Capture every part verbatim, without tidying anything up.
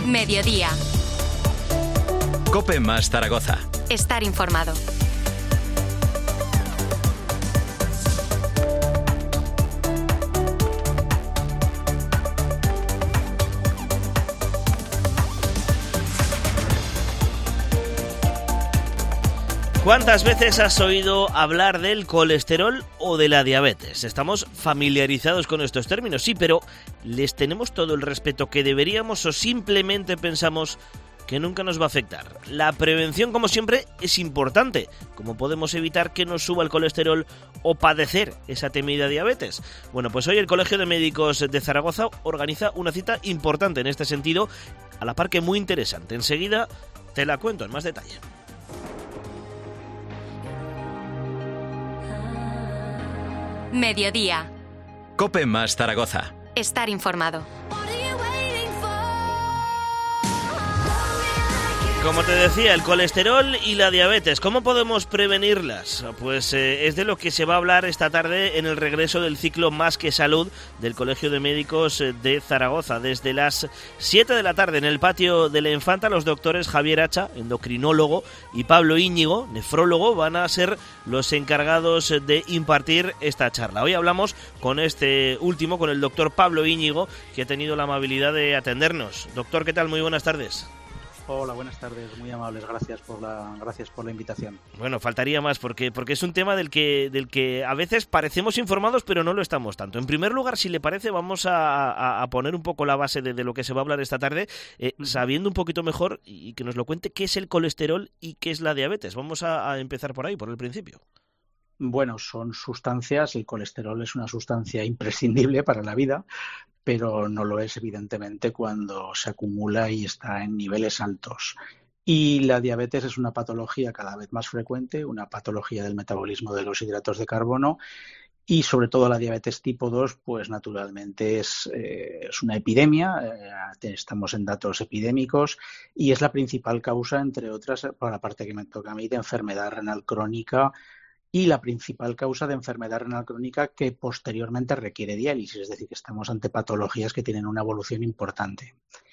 Mediodía. COPE más Zaragoza. Estar informado. ¿Cuántas veces has oído hablar del colesterol o de la diabetes? Estamos familiarizados con estos términos, sí, pero ¿les tenemos todo el respeto que deberíamos o simplemente pensamos que nunca nos va a afectar? La prevención, como siempre, es importante. ¿Cómo podemos evitar que nos suba el colesterol o padecer esa temida diabetes? Bueno, pues hoy el Colegio de Médicos de Zaragoza organiza una cita importante en este sentido, a la par que muy interesante. Enseguida te la cuento en más detalle. Mediodía. COPE más Zaragoza. Estar informado. Como te decía, el colesterol y la diabetes, ¿cómo podemos prevenirlas? Pues eh, es de lo que se va a hablar esta tarde en el regreso del ciclo Más que Salud del Colegio de Médicos de Zaragoza. Desde las siete de la tarde en el patio de la Infanta, los doctores Javier Hacha, endocrinólogo, y Pablo Íñigo, nefrólogo, van a ser los encargados de impartir esta charla. Hoy hablamos con este último, con el doctor Pablo Íñigo, que ha tenido la amabilidad de atendernos. Doctor, ¿qué tal? Muy buenas tardes. Hola, buenas tardes, muy amables, gracias por la gracias por la invitación. Bueno, faltaría más porque porque es un tema del que del que a veces parecemos informados pero no lo estamos tanto. En primer lugar, si le parece, vamos a, a, a poner un poco la base de, de lo que se va a hablar esta tarde, eh, sabiendo un poquito mejor y que nos lo cuente qué es el colesterol y qué es la diabetes. Vamos a, a empezar por ahí, por el principio. Bueno, son sustancias, el colesterol es una sustancia imprescindible para la vida, pero no lo es evidentemente cuando se acumula y está en niveles altos. Y la diabetes es una patología cada vez más frecuente, una patología del metabolismo de los hidratos de carbono y sobre todo la diabetes tipo dos, pues naturalmente es, eh, es una epidemia, eh, estamos en datos epidémicos y es la principal causa, entre otras, por la parte que me toca a mí, de enfermedad renal crónica y la principal causa de enfermedad renal crónica que posteriormente requiere diálisis, es decir, que estamos ante patologías que tienen una evolución importante.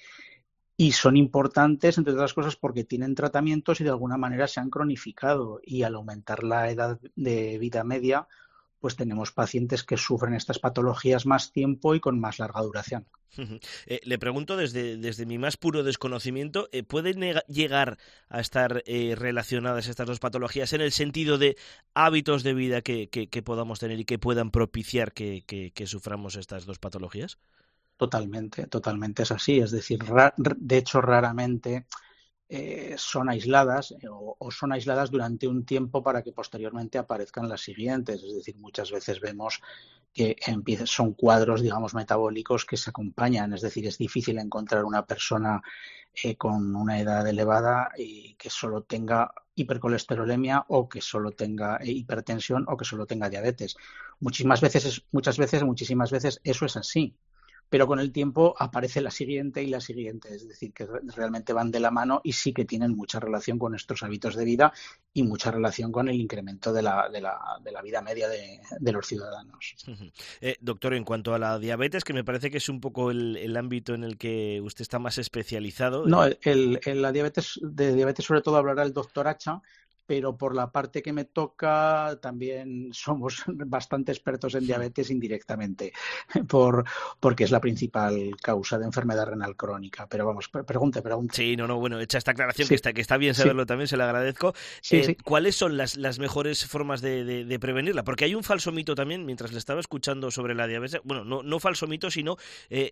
Y son importantes, entre otras cosas, porque tienen tratamientos y de alguna manera se han cronificado y al aumentar la edad de vida media, pues tenemos pacientes que sufren estas patologías más tiempo y con más larga duración. Eh, le pregunto desde, desde mi más puro desconocimiento, eh, ¿pueden llegar a estar eh, relacionadas estas dos patologías en el sentido de hábitos de vida que, que, que podamos tener y que puedan propiciar que, que, que suframos estas dos patologías? Totalmente, totalmente es así. Es decir, ra- de hecho, raramente eh, son aisladas eh, o, o son aisladas durante un tiempo para que posteriormente aparezcan las siguientes. Es decir, muchas veces vemos que empieza, son cuadros, digamos, metabólicos que se acompañan. Es decir, es difícil encontrar una persona eh, con una edad elevada y que solo tenga hipercolesterolemia o que solo tenga eh, hipertensión o que solo tenga diabetes. Muchísimas veces, es, muchas veces, muchísimas veces eso es así. Pero con el tiempo aparece la siguiente y la siguiente, es decir, que realmente van de la mano y sí que tienen mucha relación con nuestros hábitos de vida y mucha relación con el incremento de la, de la, de la vida media de, de los ciudadanos. Uh-huh. Eh, doctor, en cuanto a la diabetes, que me parece que es un poco el, el ámbito en el que usted está más especializado. No, el, el, el, la diabetes, de diabetes sobre todo hablará el doctor Hacha, pero por la parte que me toca también somos bastante expertos en diabetes indirectamente, por, porque es la principal causa de enfermedad renal crónica. Pero vamos, pregunte, pregunte. Sí, no, no, bueno, hecha esta aclaración, sí. que, está, que está bien saberlo sí. también, se le agradezco. Sí, eh, sí. ¿Cuáles son las, las mejores formas de, de, de prevenirla? Porque hay un falso mito también, mientras le estaba escuchando sobre la diabetes, bueno, no, no falso mito, sino eh,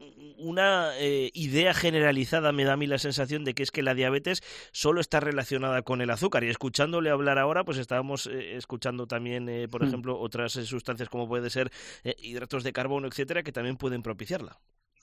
una eh, idea generalizada, me da a mí la sensación de que es que la diabetes solo está relacionada con el azúcar, y escuchándole hablar ahora, pues estábamos eh, escuchando también, eh, por mm. ejemplo, otras eh, sustancias como puede ser eh, hidratos de carbono, etcétera, que también pueden propiciarla.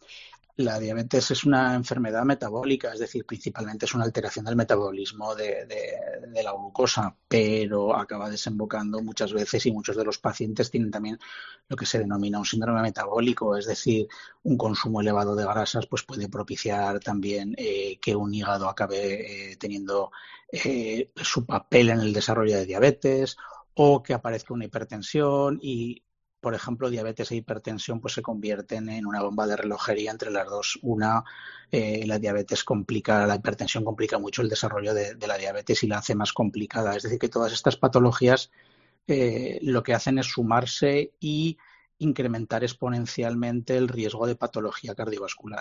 La diabetes es una enfermedad metabólica, es decir, principalmente es una alteración del metabolismo de, de, de la glucosa, pero acaba desembocando muchas veces y muchos de los pacientes tienen también lo que se denomina un síndrome metabólico, es decir, un consumo elevado de grasas pues puede propiciar también eh, que un hígado acabe eh, teniendo eh, su papel en el desarrollo de diabetes o que aparezca una hipertensión y por ejemplo, diabetes e hipertensión pues se convierten en una bomba de relojería entre las dos. Una, eh, la diabetes complica, la hipertensión complica mucho el desarrollo de, de la diabetes y la hace más complicada. Es decir, que todas estas patologías eh, lo que hacen es sumarse y incrementar exponencialmente el riesgo de patología cardiovascular.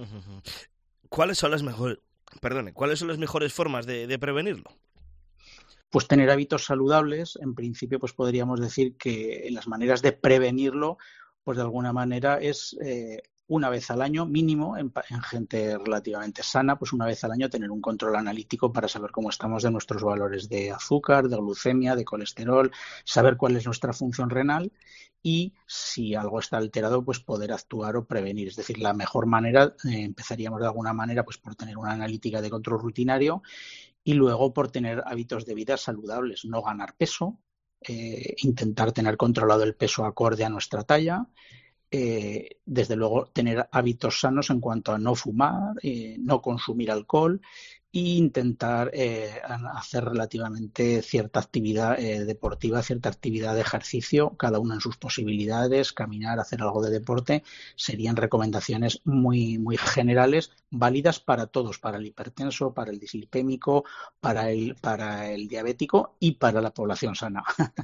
¿Cuáles son las mejores, perdone, ¿cuáles son las mejores formas de, de prevenirlo? Pues tener hábitos saludables. En principio, pues podríamos decir que las maneras de prevenirlo, pues de alguna manera es eh, una vez al año mínimo, en, en gente relativamente sana, pues una vez al año tener un control analítico para saber cómo estamos de nuestros valores de azúcar, de glucemia, de colesterol, saber cuál es nuestra función renal y si algo está alterado, pues poder actuar o prevenir. Es decir, la mejor manera, eh, empezaríamos de alguna manera pues por tener una analítica de control rutinario y luego por tener hábitos de vida saludables, no ganar peso, eh, intentar tener controlado el peso acorde a nuestra talla, eh, desde luego tener hábitos sanos en cuanto a no fumar, eh, no consumir alcohol e intentar eh, hacer relativamente cierta actividad eh, deportiva, cierta actividad de ejercicio, cada uno en sus posibilidades, caminar, hacer algo de deporte, serían recomendaciones muy, muy generales, válidas para todos, para el hipertenso, para el dislipémico, para el, para el diabético y para la población sana.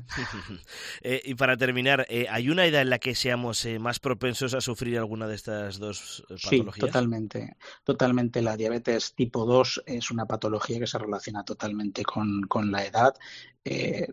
eh, y para terminar, eh, ¿hay una edad en la que seamos eh, más propensos a sufrir alguna de estas dos eh, patologías? Sí, totalmente. Totalmente. La diabetes tipo dos es una patología que se relaciona totalmente con, con la edad. Eh,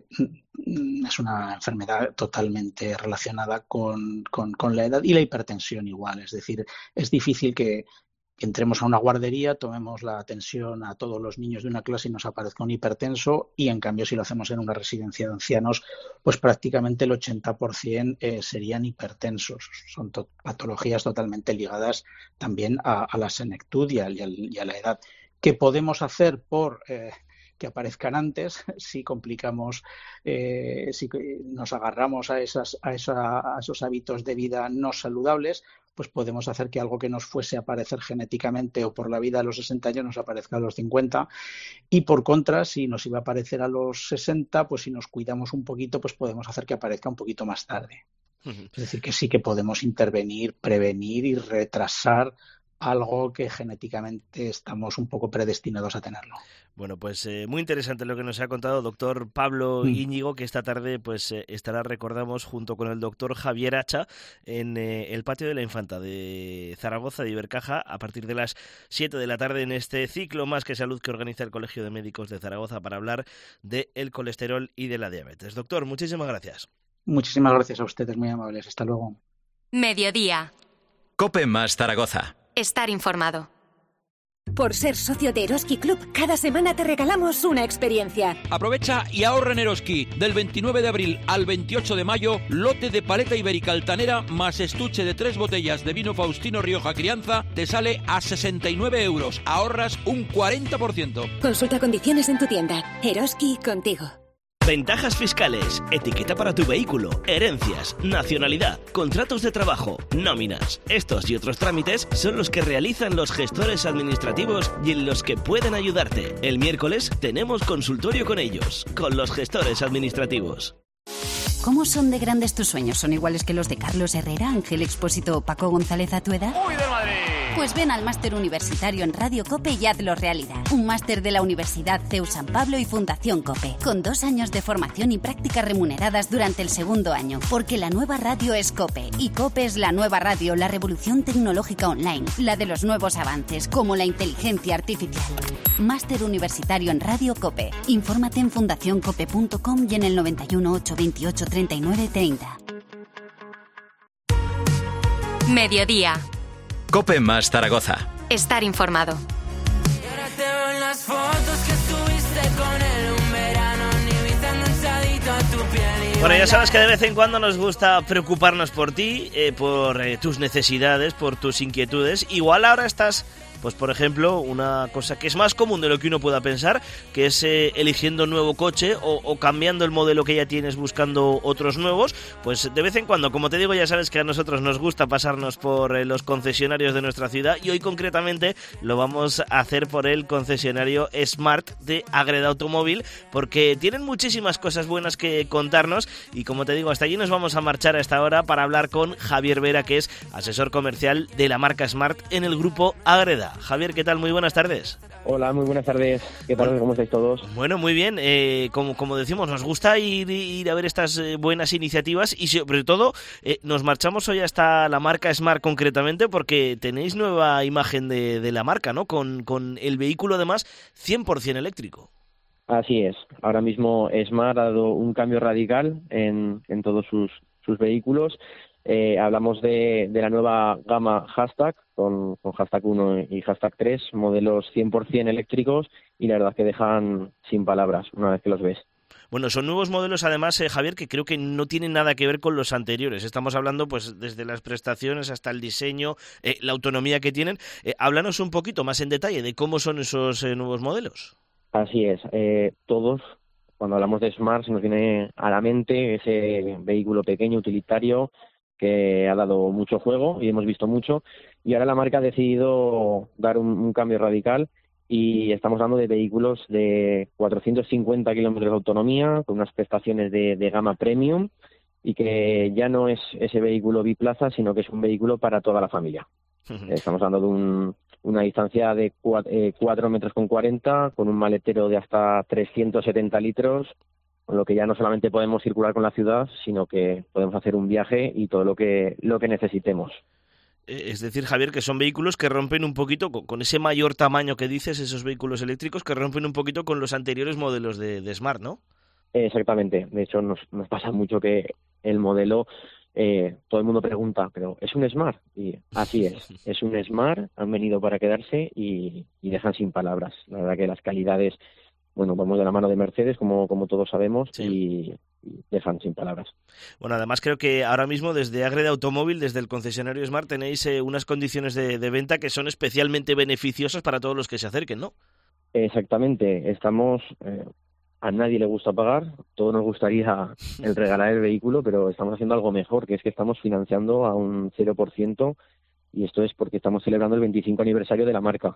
es una enfermedad totalmente relacionada con, con, con la edad y la hipertensión igual. Es decir, es difícil que entremos a una guardería, tomemos la atención a todos los niños de una clase y nos aparezca un hipertenso y en cambio si lo hacemos en una residencia de ancianos pues prácticamente el ochenta por ciento eh, serían hipertensos. Son to- patologías totalmente ligadas también a, a la senectud y a, y, a, y a la edad. ¿Qué podemos hacer por eh, que aparezcan antes si complicamos, eh, si nos agarramos a, esas, a, esa, a esos hábitos de vida no saludables? Pues podemos hacer que algo que nos fuese a aparecer genéticamente o por la vida a los sesenta años nos aparezca a los cincuenta y por contra, si nos iba a aparecer a los sesenta, pues si nos cuidamos un poquito, pues podemos hacer que aparezca un poquito más tarde. Uh-huh. Es decir, que sí que podemos intervenir, prevenir y retrasar algo que genéticamente estamos un poco predestinados a tenerlo. Bueno, pues eh, muy interesante lo que nos ha contado doctor Pablo mm. Íñigo, que esta tarde pues eh, estará, recordamos, junto con el doctor Javier Hacha en eh, el Patio de la Infanta de Zaragoza, de Ibercaja, a partir de las siete de la tarde en este ciclo Más que Salud que organiza el Colegio de Médicos de Zaragoza para hablar del colesterol y de la diabetes. Doctor, muchísimas gracias. Muchísimas gracias a ustedes, muy amables. Hasta luego. Mediodía. COPE más Zaragoza. Estar informado. Por ser socio de Eroski Club, cada semana te regalamos una experiencia. Aprovecha y ahorra en Eroski. Del veintinueve de abril al veintiocho de mayo, lote de paleta ibérica altanera más estuche de tres botellas de vino Faustino Rioja Crianza te sale a sesenta y nueve euros. Ahorras un cuarenta por ciento. Consulta condiciones en tu tienda. Eroski, contigo. Ventajas fiscales, etiqueta para tu vehículo, herencias, nacionalidad, contratos de trabajo, nóminas. Estos y otros trámites son los que realizan los gestores administrativos y en los que pueden ayudarte. El miércoles tenemos consultorio con ellos, con los gestores administrativos. ¿Cómo son de grandes tus sueños? ¿Son iguales que los de Carlos Herrera, Ángel Expósito o Paco González a tu edad? ¡Uy, de Madrid! Pues ven al máster universitario en Radio COPE y hazlo realidad. Un máster de la Universidad C E U San Pablo y Fundación COPE, con dos años de formación y prácticas remuneradas durante el segundo año. Porque la nueva radio es COPE, y COPE es la nueva radio, la revolución tecnológica online, la de los nuevos avances, como la inteligencia artificial. Máster universitario en Radio COPE. Infórmate en fundación cope punto com y en el noventa y uno, ochocientos veintiocho, treinta y nueve treinta. Mediodía. COPE más Zaragoza. Estar informado. Bueno, ya sabes que de vez en cuando nos gusta preocuparnos por ti, eh, por eh, tus necesidades, por tus inquietudes. Igual ahora estás pues por ejemplo, una cosa que es más común de lo que uno pueda pensar, que es eh, eligiendo un nuevo coche o, o cambiando el modelo que ya tienes, buscando otros nuevos, pues de vez en cuando, como te digo, ya sabes que a nosotros nos gusta pasarnos por eh, los concesionarios de nuestra ciudad, y hoy concretamente lo vamos a hacer por el concesionario Smart de Ágreda Automóvil, porque tienen muchísimas cosas buenas que contarnos, y como te digo, hasta allí nos vamos a marchar a esta hora para hablar con Javier Vera, que es asesor comercial de la marca Smart en el grupo Ágreda. Javier, ¿qué tal? Muy buenas tardes. Hola, muy buenas tardes. ¿Qué tal? ¿Cómo estáis todos? Bueno, muy bien. Eh, como, como decimos, nos gusta ir, ir a ver estas eh, buenas iniciativas, y sobre todo eh, nos marchamos hoy hasta la marca Smart concretamente, porque tenéis nueva imagen de, de la marca, ¿no? Con, con el vehículo además cien por ciento eléctrico. Así es. Ahora mismo Smart ha dado un cambio radical en, en todos sus, sus vehículos. Eh, hablamos de, de la nueva gama Hashtag, con, con Hashtag uno y Hashtag tres, modelos cien por ciento eléctricos, y la verdad que dejan sin palabras una vez que los ves. Bueno, son nuevos modelos además, eh, Javier, que creo que no tienen nada que ver con los anteriores. Estamos hablando pues desde las prestaciones hasta el diseño, eh, la autonomía que tienen. Eh, háblanos un poquito más en detalle de cómo son esos eh, nuevos modelos. Así es. Eh, todos, cuando hablamos de Smart, se nos viene a la mente ese vehículo pequeño, utilitario, que ha dado mucho juego y hemos visto mucho, y ahora la marca ha decidido dar un, un cambio radical, y estamos hablando de vehículos de cuatrocientos cincuenta kilómetros de autonomía, con unas prestaciones de, de gama premium, y que ya no es ese vehículo biplaza, sino que es un vehículo para toda la familia. Estamos hablando de un, una distancia de cuatro metros con cuarenta, con un maletero de hasta trescientos setenta litros, con lo que ya no solamente podemos circular con la ciudad, sino que podemos hacer un viaje y todo lo que lo que necesitemos. Es decir, Javier, que son vehículos que rompen un poquito, con ese mayor tamaño que dices, esos vehículos eléctricos que rompen un poquito con los anteriores modelos de, de Smart, ¿no? Exactamente. De hecho, nos, nos pasa mucho que el modelo, eh, todo el mundo pregunta, ¿pero es un Smart? Y así es, es un Smart, han venido para quedarse y, y dejan sin palabras. La verdad que las calidades, bueno, vamos de la mano de Mercedes, como, como todos sabemos, sí. y, y dejan sin palabras. Bueno, además creo que ahora mismo desde Ágreda Automóvil, desde el concesionario Smart, tenéis eh, unas condiciones de, de venta que son especialmente beneficiosas para todos los que se acerquen, ¿no? Exactamente. Estamos... Eh, a nadie le gusta pagar, todos nos gustaría el regalar el vehículo, pero estamos haciendo algo mejor, que es que estamos financiando a un cero por ciento, y esto es porque estamos celebrando el veinticinco aniversario de la marca.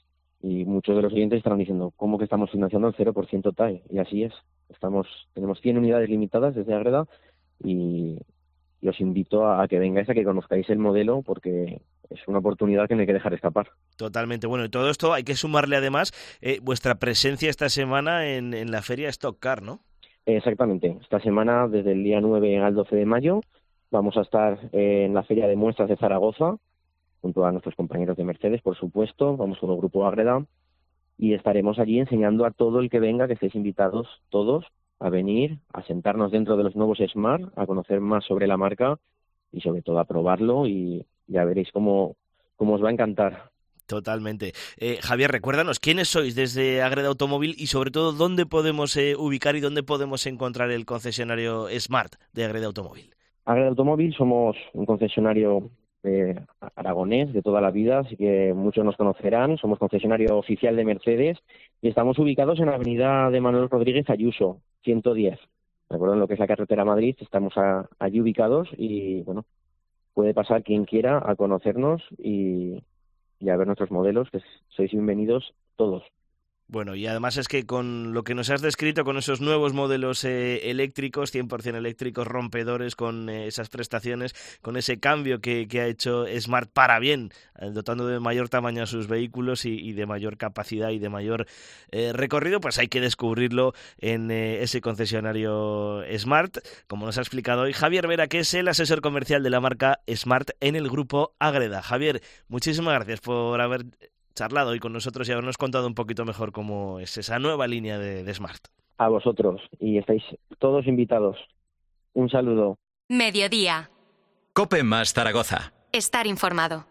Y muchos de los oyentes estarán diciendo, ¿cómo que estamos financiando al cero por ciento T A E? Y así es. Estamos, tenemos cien unidades limitadas desde Ágreda, y, y os invito a, a que vengáis, a que conozcáis el modelo, porque es una oportunidad que no hay que dejar escapar. Totalmente. Bueno, y todo esto hay que sumarle además eh, vuestra presencia esta semana en, en la feria Stock Car, ¿no? Exactamente. Esta semana, desde el día nueve al doce de mayo, vamos a estar eh, en la feria de muestras de Zaragoza, junto a nuestros compañeros de Mercedes, por supuesto. Vamos con el grupo Ágreda, y estaremos allí enseñando a todo el que venga, que estéis invitados todos a venir, a sentarnos dentro de los nuevos Smart, a conocer más sobre la marca y sobre todo a probarlo, y ya veréis cómo, cómo os va a encantar. Totalmente. Eh, Javier, recuérdanos, ¿quiénes sois desde Ágreda Automóvil y sobre todo dónde podemos eh, ubicar y dónde podemos encontrar el concesionario Smart de Ágreda Automóvil? Ágreda Automóvil somos un concesionario eh, aragonés de toda la vida, así que muchos nos conocerán. Somos concesionario oficial de Mercedes y estamos ubicados en la avenida de Manuel Rodríguez Ayuso, ciento diez. Recuerden lo que es la carretera a Madrid, estamos a, allí ubicados y, bueno, puede pasar quien quiera a conocernos y, y a ver nuestros modelos, que sois bienvenidos todos. Bueno, y además es que con lo que nos has descrito, con esos nuevos modelos eh, eléctricos, cien por ciento eléctricos, rompedores, con eh, esas prestaciones, con ese cambio que, que ha hecho Smart para bien, eh, dotando de mayor tamaño a sus vehículos y, y de mayor capacidad y de mayor eh, recorrido, pues hay que descubrirlo en eh, ese concesionario Smart, como nos ha explicado hoy Javier Vera, que es el asesor comercial de la marca Smart en el grupo Ágreda. Javier, muchísimas gracias por haber charlado hoy con nosotros y habernos contado un poquito mejor cómo es esa nueva línea de, de Smart. A vosotros, y estáis todos invitados. Un saludo. Mediodía. COPE más Zaragoza. Estar informado.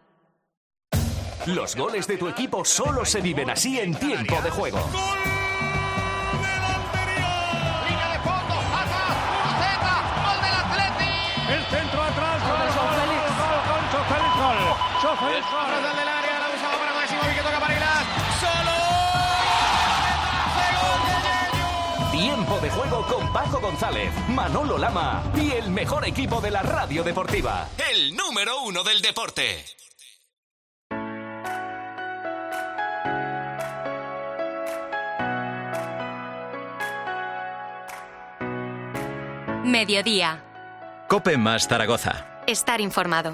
Los goles de tu equipo solo se viven así en tiempo de juego. El centro atrás, gol, gol, gol, gol, gol, gol, gol, gol, gol, gol, gol, gol, Tiempo de Juego con Paco González, Manolo Lama y el mejor equipo de la radio deportiva. El número uno del deporte. Mediodía. Cope más Zaragoza. Estar informado.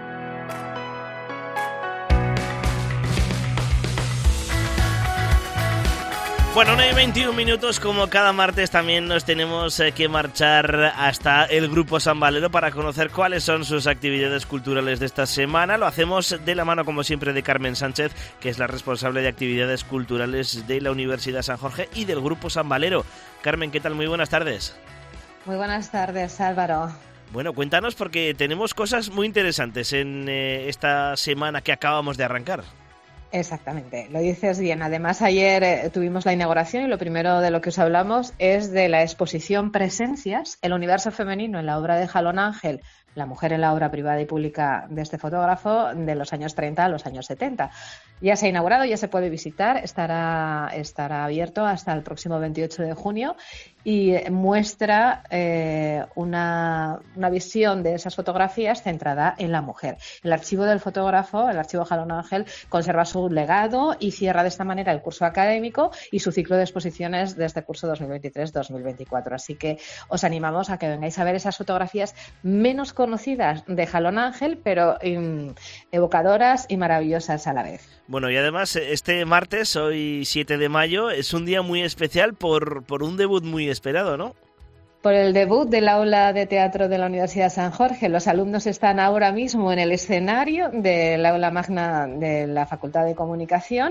Bueno, una y veintiún minutos, como cada martes también nos tenemos que marchar hasta el Grupo San Valero para conocer cuáles son sus actividades culturales de esta semana. Lo hacemos de la mano, como siempre, de Carmen Sánchez, que es la responsable de actividades culturales de la Universidad San Jorge y del Grupo San Valero. Carmen, ¿qué tal? Muy buenas tardes. Muy buenas tardes, Álvaro. Bueno, cuéntanos, porque tenemos cosas muy interesantes en eh, esta semana que acabamos de arrancar. Exactamente, lo dices bien. Además, ayer eh, tuvimos la inauguración y lo primero de lo que os hablamos es de la exposición Presencias, el universo femenino en la obra de Jalón Ángel, la mujer en la obra privada y pública de este fotógrafo de los años treinta a los años setenta. Ya se ha inaugurado, ya se puede visitar, estará, estará abierto hasta el próximo veintiocho de junio y muestra eh, una, una visión de esas fotografías centrada en la mujer. El archivo del fotógrafo, el archivo Jalón Ángel, conserva su legado y cierra de esta manera el curso académico y su ciclo de exposiciones de este curso dos mil veintitrés dos mil veinticuatro. Así que os animamos a que vengáis a ver esas fotografías menos conocidas de Jalón Ángel, pero um, evocadoras y maravillosas a la vez. Bueno, y además este martes, hoy siete de mayo, es un día muy especial por, por un debut muy esperado, ¿no? Por el debut del aula de teatro de la Universidad San Jorge. Los alumnos están ahora mismo en el escenario del aula magna de la Facultad de Comunicación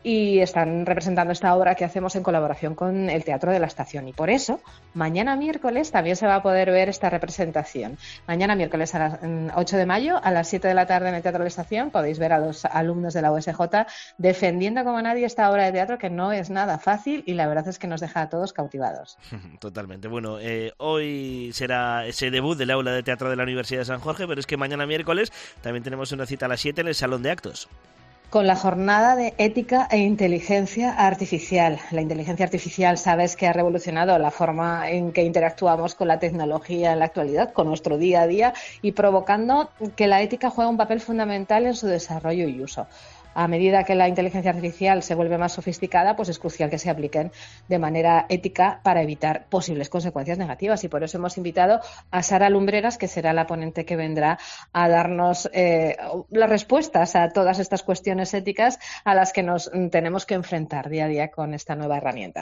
y están representando esta obra que hacemos en colaboración con el Teatro de la Estación. Y por eso, mañana miércoles también se va a poder ver esta representación. Mañana miércoles a las ocho de mayo, a las siete de la tarde en el Teatro de la Estación, podéis ver a los alumnos de la U S J defendiendo como nadie esta obra de teatro que no es nada fácil y la verdad es que nos deja a todos cautivados. Totalmente. Bueno, eh, hoy será ese debut del aula de teatro de la Universidad de San Jorge, pero es que mañana miércoles también tenemos una cita a las siete en el Salón de Actos. Con la jornada de ética e inteligencia artificial. La inteligencia artificial, sabes que ha revolucionado la forma en que interactuamos con la tecnología en la actualidad, con nuestro día a día, y provocando que la ética juegue un papel fundamental en su desarrollo y uso. A medida que la inteligencia artificial se vuelve más sofisticada, pues es crucial que se apliquen de manera ética para evitar posibles consecuencias negativas. Y por eso hemos invitado a Sara Lumbreras, que será la ponente que vendrá a darnos eh, las respuestas a todas estas cuestiones éticas a las que nos tenemos que enfrentar día a día con esta nueva herramienta.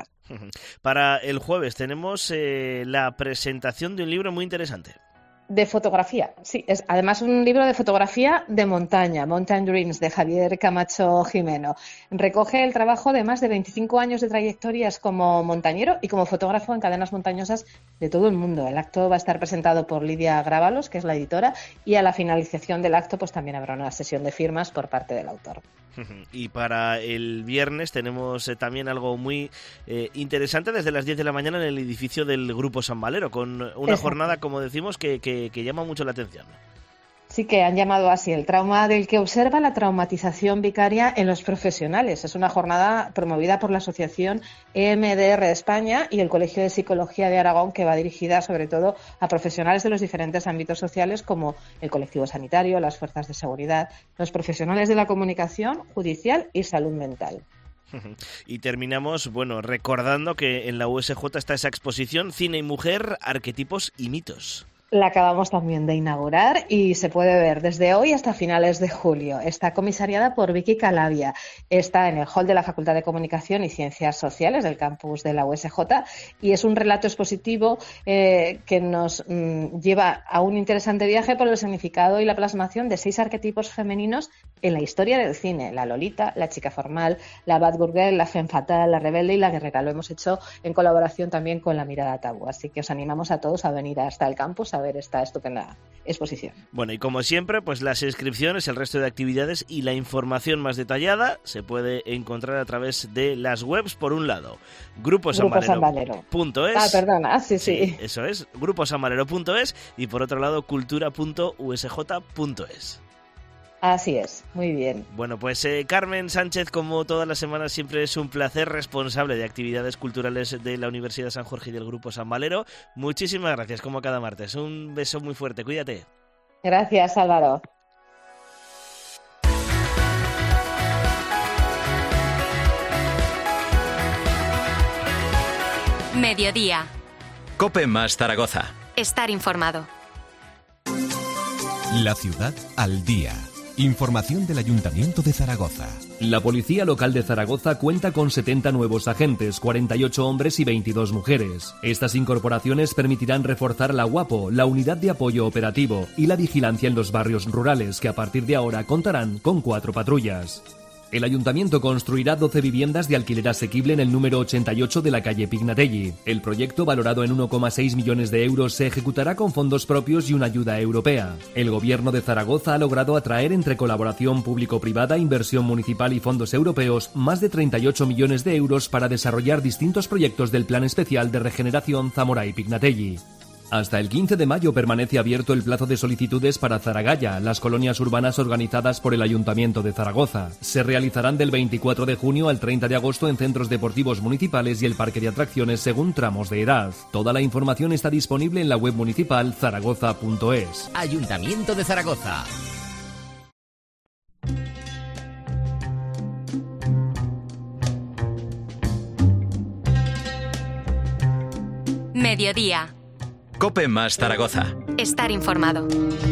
Para el jueves tenemos eh, la presentación de un libro muy interesante. De fotografía, sí, es además un libro de fotografía de montaña, Mountain Dreams, de Javier Camacho Jimeno. Recoge el trabajo de más de veinticinco años de trayectorias como montañero y como fotógrafo en cadenas montañosas de todo el mundo. El acto va a estar presentado por Lidia Grábalos, que es la editora, y a la finalización del acto pues también habrá una sesión de firmas por parte del autor. Y para el viernes tenemos eh, también algo muy eh, interesante desde las diez de la mañana en el edificio del Grupo San Valero, con una Exacto. jornada, como decimos, que, que, que llama mucho la atención. Sí, que han llamado así el trauma del que observa la traumatización vicaria en los profesionales. Es una jornada promovida por la Asociación E M D R España y el Colegio de Psicología de Aragón, que va dirigida sobre todo a profesionales de los diferentes ámbitos sociales como el colectivo sanitario, las fuerzas de seguridad, los profesionales de la comunicación, judicial y salud mental. Y terminamos, bueno, recordando que en la U S J está esa exposición Cine y Mujer, Arquetipos y Mitos. La acabamos también de inaugurar y se puede ver desde hoy hasta finales de julio. Está comisariada por Vicky Calavia. Está en el hall de la Facultad de Comunicación y Ciencias Sociales del campus de la U S J y es un relato expositivo eh, que nos mm, lleva a un interesante viaje por el significado y la plasmación de seis arquetipos femeninos en la historia del cine. La Lolita, la chica formal, la bad girl, la femme fatale, la rebelde y la guerrera. Lo hemos hecho en colaboración también con La Mirada Tabú. Así que os animamos a todos a venir hasta el campus a ver esta estupenda exposición. Bueno, y como siempre, pues las inscripciones, el resto de actividades y la información más detallada se puede encontrar a través de las webs, por un lado, grupo san valero punto es. Ah, perdona, sí, sí. sí eso es, grupo san valero punto es y por otro lado, cultura punto u s j punto es. Así es, muy bien. Bueno, pues eh, Carmen Sánchez, como todas las semanas, siempre es un placer, responsable de actividades culturales de la Universidad San Jorge y del Grupo San Valero. Muchísimas gracias, como cada martes. Un beso muy fuerte, cuídate. Gracias, Álvaro. Mediodía. COPE más Zaragoza. Estar informado. La ciudad al día. Información del Ayuntamiento de Zaragoza. La Policía Local de Zaragoza cuenta con setenta nuevos agentes, cuarenta y ocho hombres y veintidós mujeres. Estas incorporaciones permitirán reforzar la UAPO, la Unidad de Apoyo Operativo, y la vigilancia en los barrios rurales, que a partir de ahora contarán con cuatro patrullas. El Ayuntamiento construirá doce viviendas de alquiler asequible en el número ochenta y ocho de la calle Pignatelli. El proyecto, valorado en uno coma seis millones de euros, se ejecutará con fondos propios y una ayuda europea. El Gobierno de Zaragoza ha logrado atraer, entre colaboración público-privada, inversión municipal y fondos europeos, más de treinta y ocho millones de euros para desarrollar distintos proyectos del Plan Especial de Regeneración Zamora y Pignatelli. Hasta el quince de mayo permanece abierto el plazo de solicitudes para Zaragaya, las colonias urbanas organizadas por el Ayuntamiento de Zaragoza. Se realizarán del veinticuatro de junio al treinta de agosto en centros deportivos municipales y el parque de atracciones según tramos de edad. Toda la información está disponible en la web municipal zaragoza punto es. Ayuntamiento de Zaragoza. Mediodía. COPE más Zaragoza. Estar informado.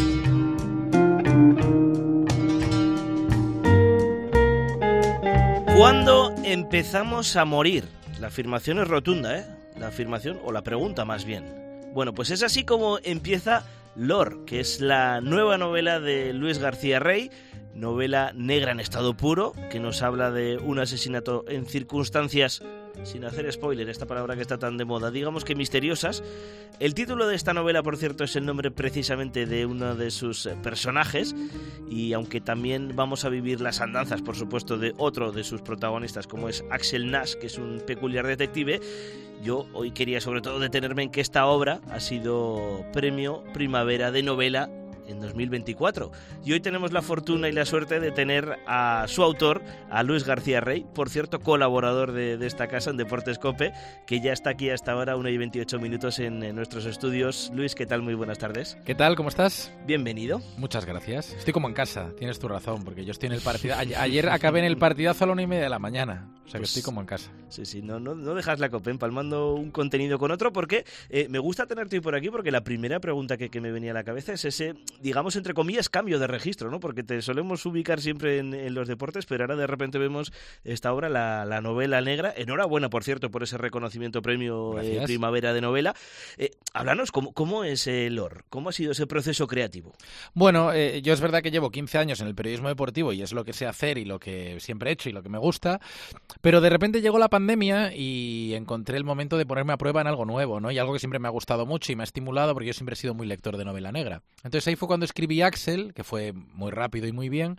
¿Cuándo empezamos a morir? La afirmación es rotunda, ¿eh? La afirmación, o la pregunta más bien. Bueno, pues es así como empieza Lor, que es la nueva novela de Luis García Rey, novela negra en estado puro, que nos habla de un asesinato en circunstancias, sin hacer spoiler, esta palabra que está tan de moda, digamos que misteriosas. El título de esta novela, por cierto, es el nombre precisamente de uno de sus personajes, y aunque también vamos a vivir las andanzas, por supuesto, de otro de sus protagonistas, como es Axel Nash, que es un peculiar detective, yo hoy quería sobre todo detenerme en que esta obra ha sido premio Primavera de Novela en dos mil veinticuatro. Y hoy tenemos la fortuna y la suerte de tener a su autor, a Luis García Rey, por cierto, colaborador de, de esta casa en Deportes COPE, que ya está aquí hasta ahora, una y veintiocho minutos en, en nuestros estudios. Luis, ¿qué tal? Muy buenas tardes. ¿Qué tal? ¿Cómo estás? Bienvenido. Muchas gracias. Estoy como en casa, tienes tu razón, porque yo estoy en el partido. Ayer, ayer acabé en el partidazo a la una y media de la mañana, o sea que pues, estoy como en casa. Sí, sí, no, no, no dejas la COPE empalmando un contenido con otro, porque eh, me gusta tenerte hoy por aquí, porque la primera pregunta que, que me venía a la cabeza es ese, digamos, entre comillas, cambio de registro, ¿no? Porque te solemos ubicar siempre en, en los deportes, pero ahora de repente vemos esta obra, la, la novela negra. Enhorabuena, por cierto, por ese reconocimiento premio eh, Primavera de Novela. Eh, háblanos, ¿cómo, ¿cómo es el Lor? ¿Cómo ha sido ese proceso creativo? Bueno, eh, yo es verdad que llevo quince años en el periodismo deportivo y es lo que sé hacer y lo que siempre he hecho y lo que me gusta, pero de repente llegó la pandemia y encontré el momento de ponerme a prueba en algo nuevo, ¿no? Y algo que siempre me ha gustado mucho y me ha estimulado, porque yo siempre he sido muy lector de novela negra. Entonces ahí fue cuando escribí Axel, que fue muy rápido y muy bien,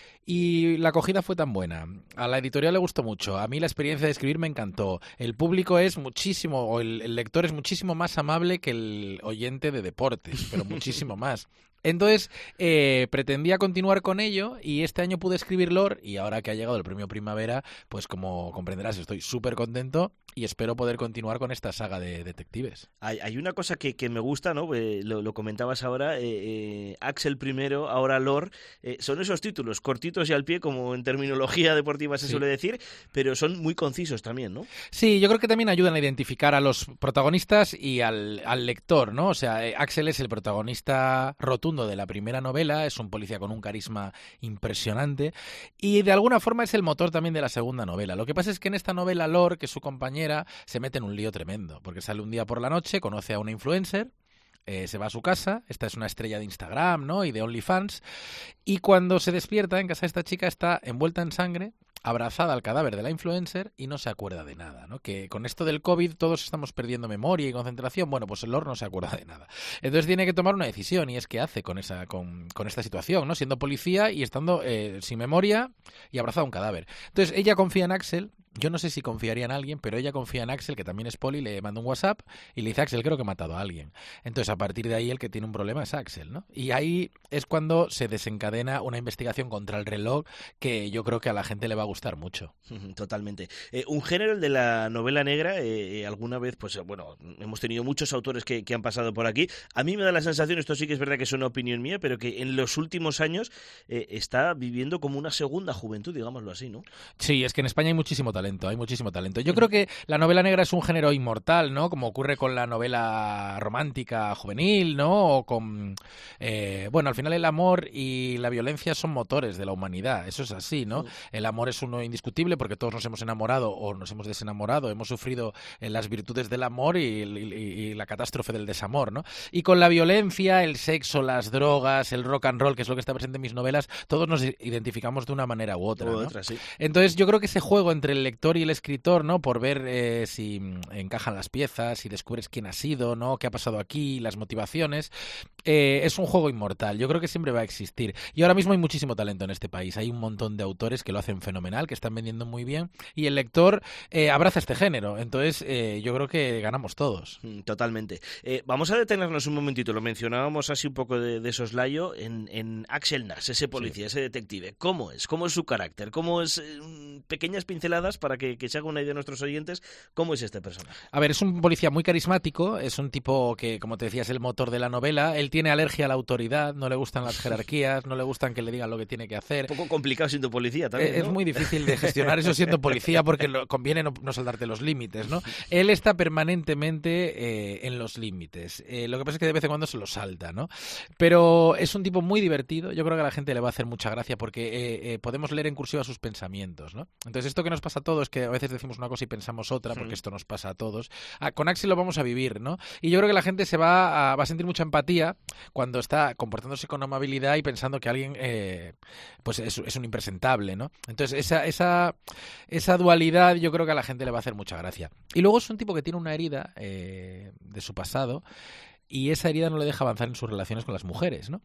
y la acogida fue tan buena. A la editorial le gustó mucho, a mí la experiencia de escribir me encantó. El público es muchísimo, o el, el lector es muchísimo más amable que el oyente de deportes, pero muchísimo más. Entonces, eh, pretendía continuar con ello y este año pude escribir Lor, y ahora que ha llegado el premio Primavera, pues como comprenderás estoy súper contento y espero poder continuar con esta saga de detectives. Hay, hay una cosa que, que me gusta, ¿no? Eh, lo, lo comentabas ahora, eh, eh, Axel primero, ahora Lor, eh, son esos títulos cortitos y al pie, como en terminología deportiva se sí. suele decir, pero son muy concisos también, ¿no? Sí, yo creo que también ayudan a identificar a los protagonistas y al, al lector, ¿no? O sea, eh, Axel es el protagonista rotundo de la primera novela, es un policía con un carisma impresionante y de alguna forma es el motor también de la segunda novela. Lo que pasa es que en esta novela Lor, que es su compañera, se mete en un lío tremendo, porque sale un día por la noche, conoce a una influencer, eh, se va a su casa, esta es una estrella de Instagram, ¿no? Y de OnlyFans, y cuando se despierta en casa de esta chica está envuelta en sangre, abrazada al cadáver de la influencer y no se acuerda de nada, ¿no? Que con esto del COVID todos estamos perdiendo memoria y concentración. Bueno, pues el Lor no se acuerda de nada. Entonces tiene que tomar una decisión, y es qué hace con esa con, con esta situación, ¿no? Siendo policía y estando eh, sin memoria y abrazada a un cadáver. Entonces ella confía en Axel, Yo no sé si confiaría en alguien, pero ella confía en Axel, que también es poli, le manda un WhatsApp y le dice, Axel, creo que he matado a alguien. Entonces, a partir de ahí, el que tiene un problema es Axel, ¿no? Y ahí es cuando se desencadena una investigación contra el reloj que yo creo que a la gente le va a gustar mucho. Totalmente. Eh, un género, el de la novela negra, eh, alguna vez, pues bueno, hemos tenido muchos autores que, que han pasado por aquí. A mí me da la sensación, esto sí que es verdad que es una opinión mía, pero que en los últimos años eh, está viviendo como una segunda juventud, digámoslo así, ¿no? Sí, es que en España hay muchísimo talento. Talento, hay muchísimo talento. Yo creo que la novela negra es un género inmortal, ¿no? Como ocurre con la novela romántica juvenil, ¿no? O con... Eh, bueno, al final el amor y la violencia son motores de la humanidad. Eso es así, ¿no? El amor es uno indiscutible porque todos nos hemos enamorado o nos hemos desenamorado. Hemos sufrido eh, las virtudes del amor y, y, y la catástrofe del desamor, ¿no? Y con la violencia, el sexo, las drogas, el rock and roll, que es lo que está presente en mis novelas, todos nos identificamos de una manera u otra, ¿no? otra, sí. Entonces yo creo que ese juego entre el lector y el escritor, ¿no? Por ver eh, si encajan las piezas, si descubres quién ha sido, ¿no? Qué ha pasado aquí, las motivaciones, eh, es un juego inmortal. Yo creo que siempre va a existir. Y ahora mismo hay muchísimo talento en este país. Hay un montón de autores que lo hacen fenomenal, que están vendiendo muy bien, y el lector eh, abraza este género. Entonces eh, yo creo que ganamos todos. Totalmente. Eh, vamos a detenernos un momentito. Lo mencionábamos así un poco de, de soslayo en, en Axel Nass, ese policía, sí. ese detective. ¿Cómo es? ¿Cómo es su carácter? ¿Cómo es? Eh, pequeñas pinceladas para que, que se haga una idea de nuestros oyentes. ¿Cómo es este personaje? A ver, es un policía muy carismático, es un tipo que, como te decía, es el motor de la novela. Él tiene alergia a la autoridad, no le gustan las jerarquías, no le gustan que le digan lo que tiene que hacer. Un poco complicado siendo policía también, ¿no? Es muy difícil de gestionar eso siendo policía porque lo, conviene no, no saltarte los límites, ¿no? Él está permanentemente eh, en los límites. Eh, lo que pasa es que de vez en cuando se los salta, ¿no? Pero es un tipo muy divertido. Yo creo que a la gente le va a hacer mucha gracia porque eh, eh, podemos leer en cursiva sus pensamientos, ¿no? Entonces esto que nos pasa a todos, que a veces decimos una cosa y pensamos otra, porque esto nos pasa a todos. Ah, con Axel lo vamos a vivir, ¿no? Y yo creo que la gente se va a, va a sentir mucha empatía cuando está comportándose con amabilidad y pensando que alguien eh, pues es, es un impresentable, ¿no? Entonces esa, esa, esa dualidad yo creo que a la gente le va a hacer mucha gracia. Y luego es un tipo que tiene una herida eh, de su pasado y esa herida no le deja avanzar en sus relaciones con las mujeres, ¿no?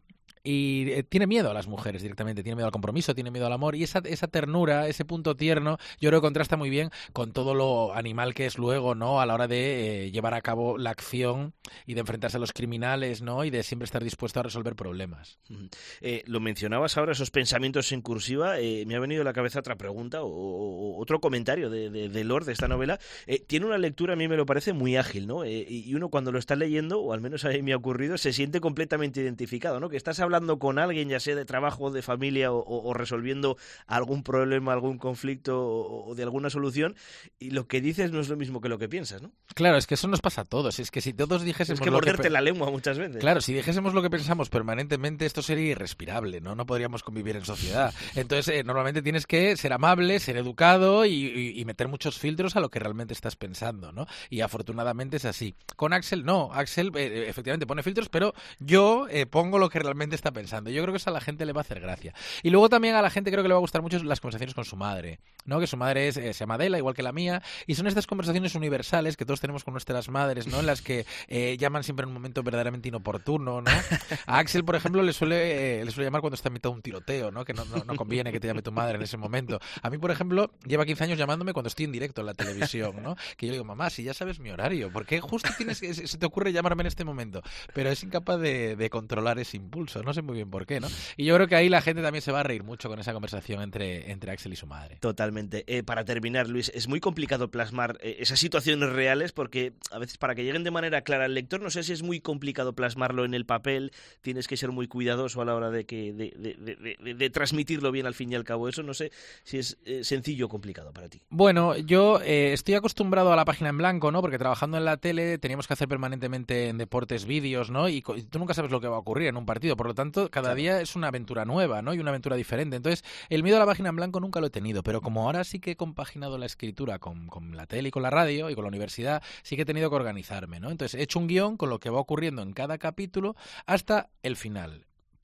Y eh, tiene miedo a las mujeres directamente, tiene miedo al compromiso, tiene miedo al amor, y esa, esa ternura, ese punto tierno, yo creo que contrasta muy bien con todo lo animal que es luego, ¿no? A la hora de eh, llevar a cabo la acción y de enfrentarse a los criminales, ¿no? Y de siempre estar dispuesto a resolver problemas. Eh, lo mencionabas ahora, esos pensamientos en cursiva, eh, me ha venido a la cabeza otra pregunta o, o otro comentario de, de, de Lord de esta novela. Eh, tiene una lectura, a mí me lo parece, muy ágil, ¿no? Eh, y uno cuando lo está leyendo, o al menos a mí me ha ocurrido, se siente completamente identificado, ¿no? Que estás hablando con alguien, ya sea de trabajo, de familia o, o resolviendo algún problema, algún conflicto o, o de alguna solución, y lo que dices no es lo mismo que lo que piensas, ¿no? Claro, es que eso nos pasa a todos. Es que si todos dijésemos... Es que morderte que... la lengua muchas veces. Claro, si dijésemos lo que pensamos permanentemente, esto sería irrespirable, ¿no? No podríamos convivir en sociedad. Entonces, eh, normalmente tienes que ser amable, ser educado y, y, y meter muchos filtros a lo que realmente estás pensando, ¿no? Y afortunadamente es así. Con Axel, no. Axel eh, efectivamente pone filtros, pero yo eh, pongo lo que realmente está pensando. Yo creo que eso a la gente le va a hacer gracia. Y luego también a la gente creo que le va a gustar mucho las conversaciones con su madre, ¿no? Que su madre es, eh, se llama Adela, igual que la mía, y son estas conversaciones universales que todos tenemos con nuestras madres, ¿no? En las que eh, llaman siempre en un momento verdaderamente inoportuno, ¿no? A Axel, por ejemplo, le suele, eh, le suele llamar cuando está en mitad de un tiroteo, ¿no? Que no, no, no conviene que te llame tu madre en ese momento. A mí, por ejemplo, lleva quince años llamándome cuando estoy en directo en la televisión, ¿no? Que yo le digo, mamá, si ya sabes mi horario, ¿por qué justo tienes que, se te ocurre llamarme en este momento? Pero es incapaz de, de controlar ese impulso, no sé muy bien por qué, ¿no? Y yo creo que ahí la gente también se va a reír mucho con esa conversación entre, entre Axel y su madre. Totalmente. Eh, para terminar, Luis, es muy complicado plasmar eh, esas situaciones reales porque a veces para que lleguen de manera clara al lector, no sé si es muy complicado plasmarlo en el papel, tienes que ser muy cuidadoso a la hora de, que, de, de, de, de, de transmitirlo bien al fin y al cabo. Eso no sé si es eh, sencillo o complicado para ti. Bueno, yo eh, estoy acostumbrado a la página en blanco, ¿no? Porque trabajando en la tele teníamos que hacer permanentemente en deportes vídeos, ¿no? Y, y tú nunca sabes lo que va a ocurrir en un partido, por lo tanto, cada claro. día es una aventura nueva, ¿no? Y una aventura diferente. Entonces, el miedo a la página en blanco nunca lo he tenido, pero como ahora sí que he compaginado la escritura con, con la tele y con la radio y con la universidad, sí que he tenido que organizarme, ¿no? Entonces, he hecho un guión con lo que va ocurriendo en cada capítulo hasta el final.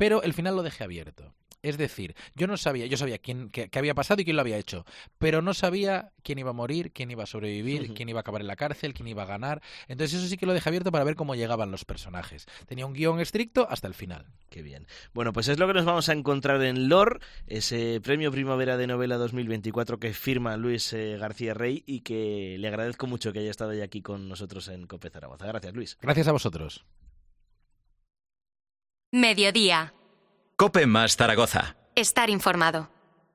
pero el final lo dejé abierto. Es decir, yo no sabía, yo sabía quién qué, qué había pasado y quién lo había hecho, pero no sabía quién iba a morir, quién iba a sobrevivir, uh-huh. quién iba a acabar en la cárcel, quién iba a ganar. Entonces eso sí que lo dejé abierto para ver cómo llegaban los personajes. Tenía un guión estricto hasta el final. Qué bien. Bueno, pues es lo que nos vamos a encontrar en L O R, ese Premio Primavera de Novela dos mil veinticuatro que firma Luis eh, García Rey y que le agradezco mucho que haya estado ya aquí con nosotros en COPE Zaragoza. Gracias, Luis. Gracias a vosotros. Mediodía. COPE más Zaragoza. Estar informado.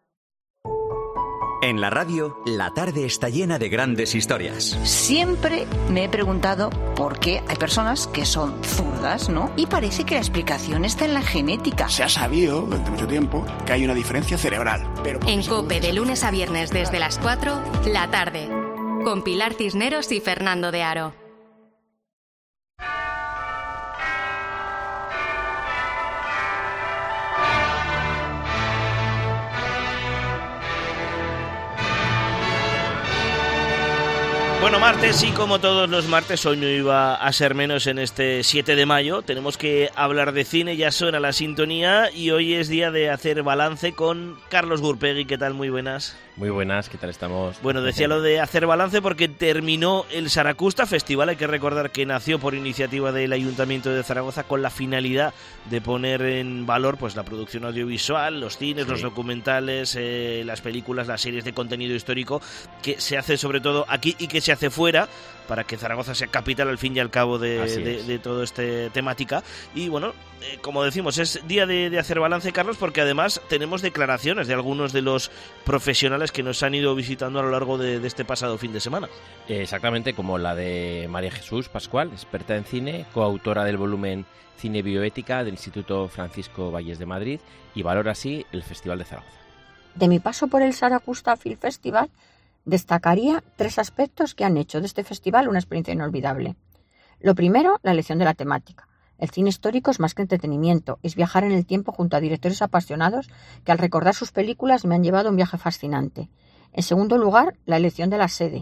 En la radio, la tarde está llena de grandes historias. Siempre me he preguntado por qué hay personas que son zurdas, ¿no? Y parece que la explicación está en la genética. Se ha sabido durante mucho tiempo que hay una diferencia cerebral. Pero en COPE, de lunes a viernes desde las cuatro, la tarde. Con Pilar Cisneros y Fernando de Aro. Bueno, martes, y como todos los martes, hoy no iba a ser menos en este siete de mayo. Tenemos que hablar de cine, ya suena la sintonía y hoy es día de hacer balance con Carlos Gurpegui. ¿Qué tal? Muy buenas. Muy buenas, ¿qué tal estamos? Bueno, decía lo de hacer balance porque terminó el Saracusta Festival. Hay que recordar que nació por iniciativa del Ayuntamiento de Zaragoza con la finalidad de poner en valor pues la producción audiovisual, los cines, sí. los documentales, eh, las películas, las series de contenido histórico que se hace sobre todo aquí y que se hace fuera, para que Zaragoza sea capital al fin y al cabo de, de, de toda esta temática. Y bueno, eh, como decimos, es día de, de hacer balance, Carlos, porque además tenemos declaraciones de algunos de los profesionales que nos han ido visitando a lo largo de, de este pasado fin de semana. Exactamente, como la de María Jesús Pascual, experta en cine, coautora del volumen Cine Bioética del Instituto Francisco Valles de Madrid, y valora así el Festival de Zaragoza. De mi paso por el Saracusta Film Festival, destacaría tres aspectos que han hecho de este festival una experiencia inolvidable. Lo primero, la elección de la temática. El cine histórico es más que entretenimiento, es viajar en el tiempo junto a directores apasionados que al recordar sus películas me han llevado a un viaje fascinante. En segundo lugar, la elección de la sede.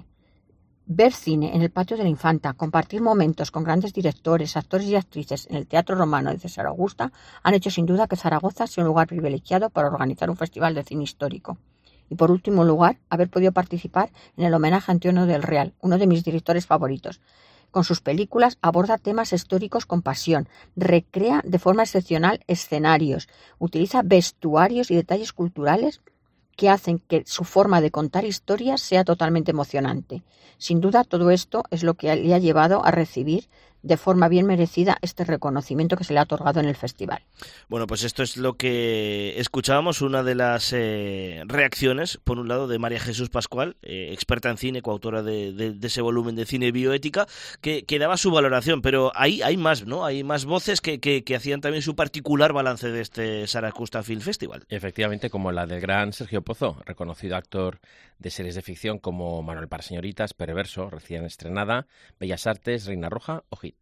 Ver cine en el patio de la Infanta, compartir momentos con grandes directores, actores y actrices en el Teatro Romano de César Augusta han hecho sin duda que Zaragoza sea un lugar privilegiado para organizar un festival de cine histórico. Y por último lugar, haber podido participar en el homenaje a Antonio del Real, uno de mis directores favoritos. Con sus películas aborda temas históricos con pasión, recrea de forma excepcional escenarios, utiliza vestuarios y detalles culturales que hacen que su forma de contar historias sea totalmente emocionante. Sin duda, todo esto es lo que le ha llevado a recibir de forma bien merecida este reconocimiento que se le ha otorgado en el festival. Bueno, pues esto es lo que escuchábamos, una de las eh, reacciones, por un lado, de María Jesús Pascual, eh, experta en cine, coautora de, de, de ese volumen de Cine Bioética, que, que daba su valoración, pero hay, hay más, ¿no? Hay más voces que, que, que hacían también su particular balance de este Saracusta Film Festival. Efectivamente, como la del gran Sergio Pozo, reconocido actor de series de ficción como Manuel para señoritas, Perverso, recién estrenada, Bellas Artes, Reina Roja o Hit.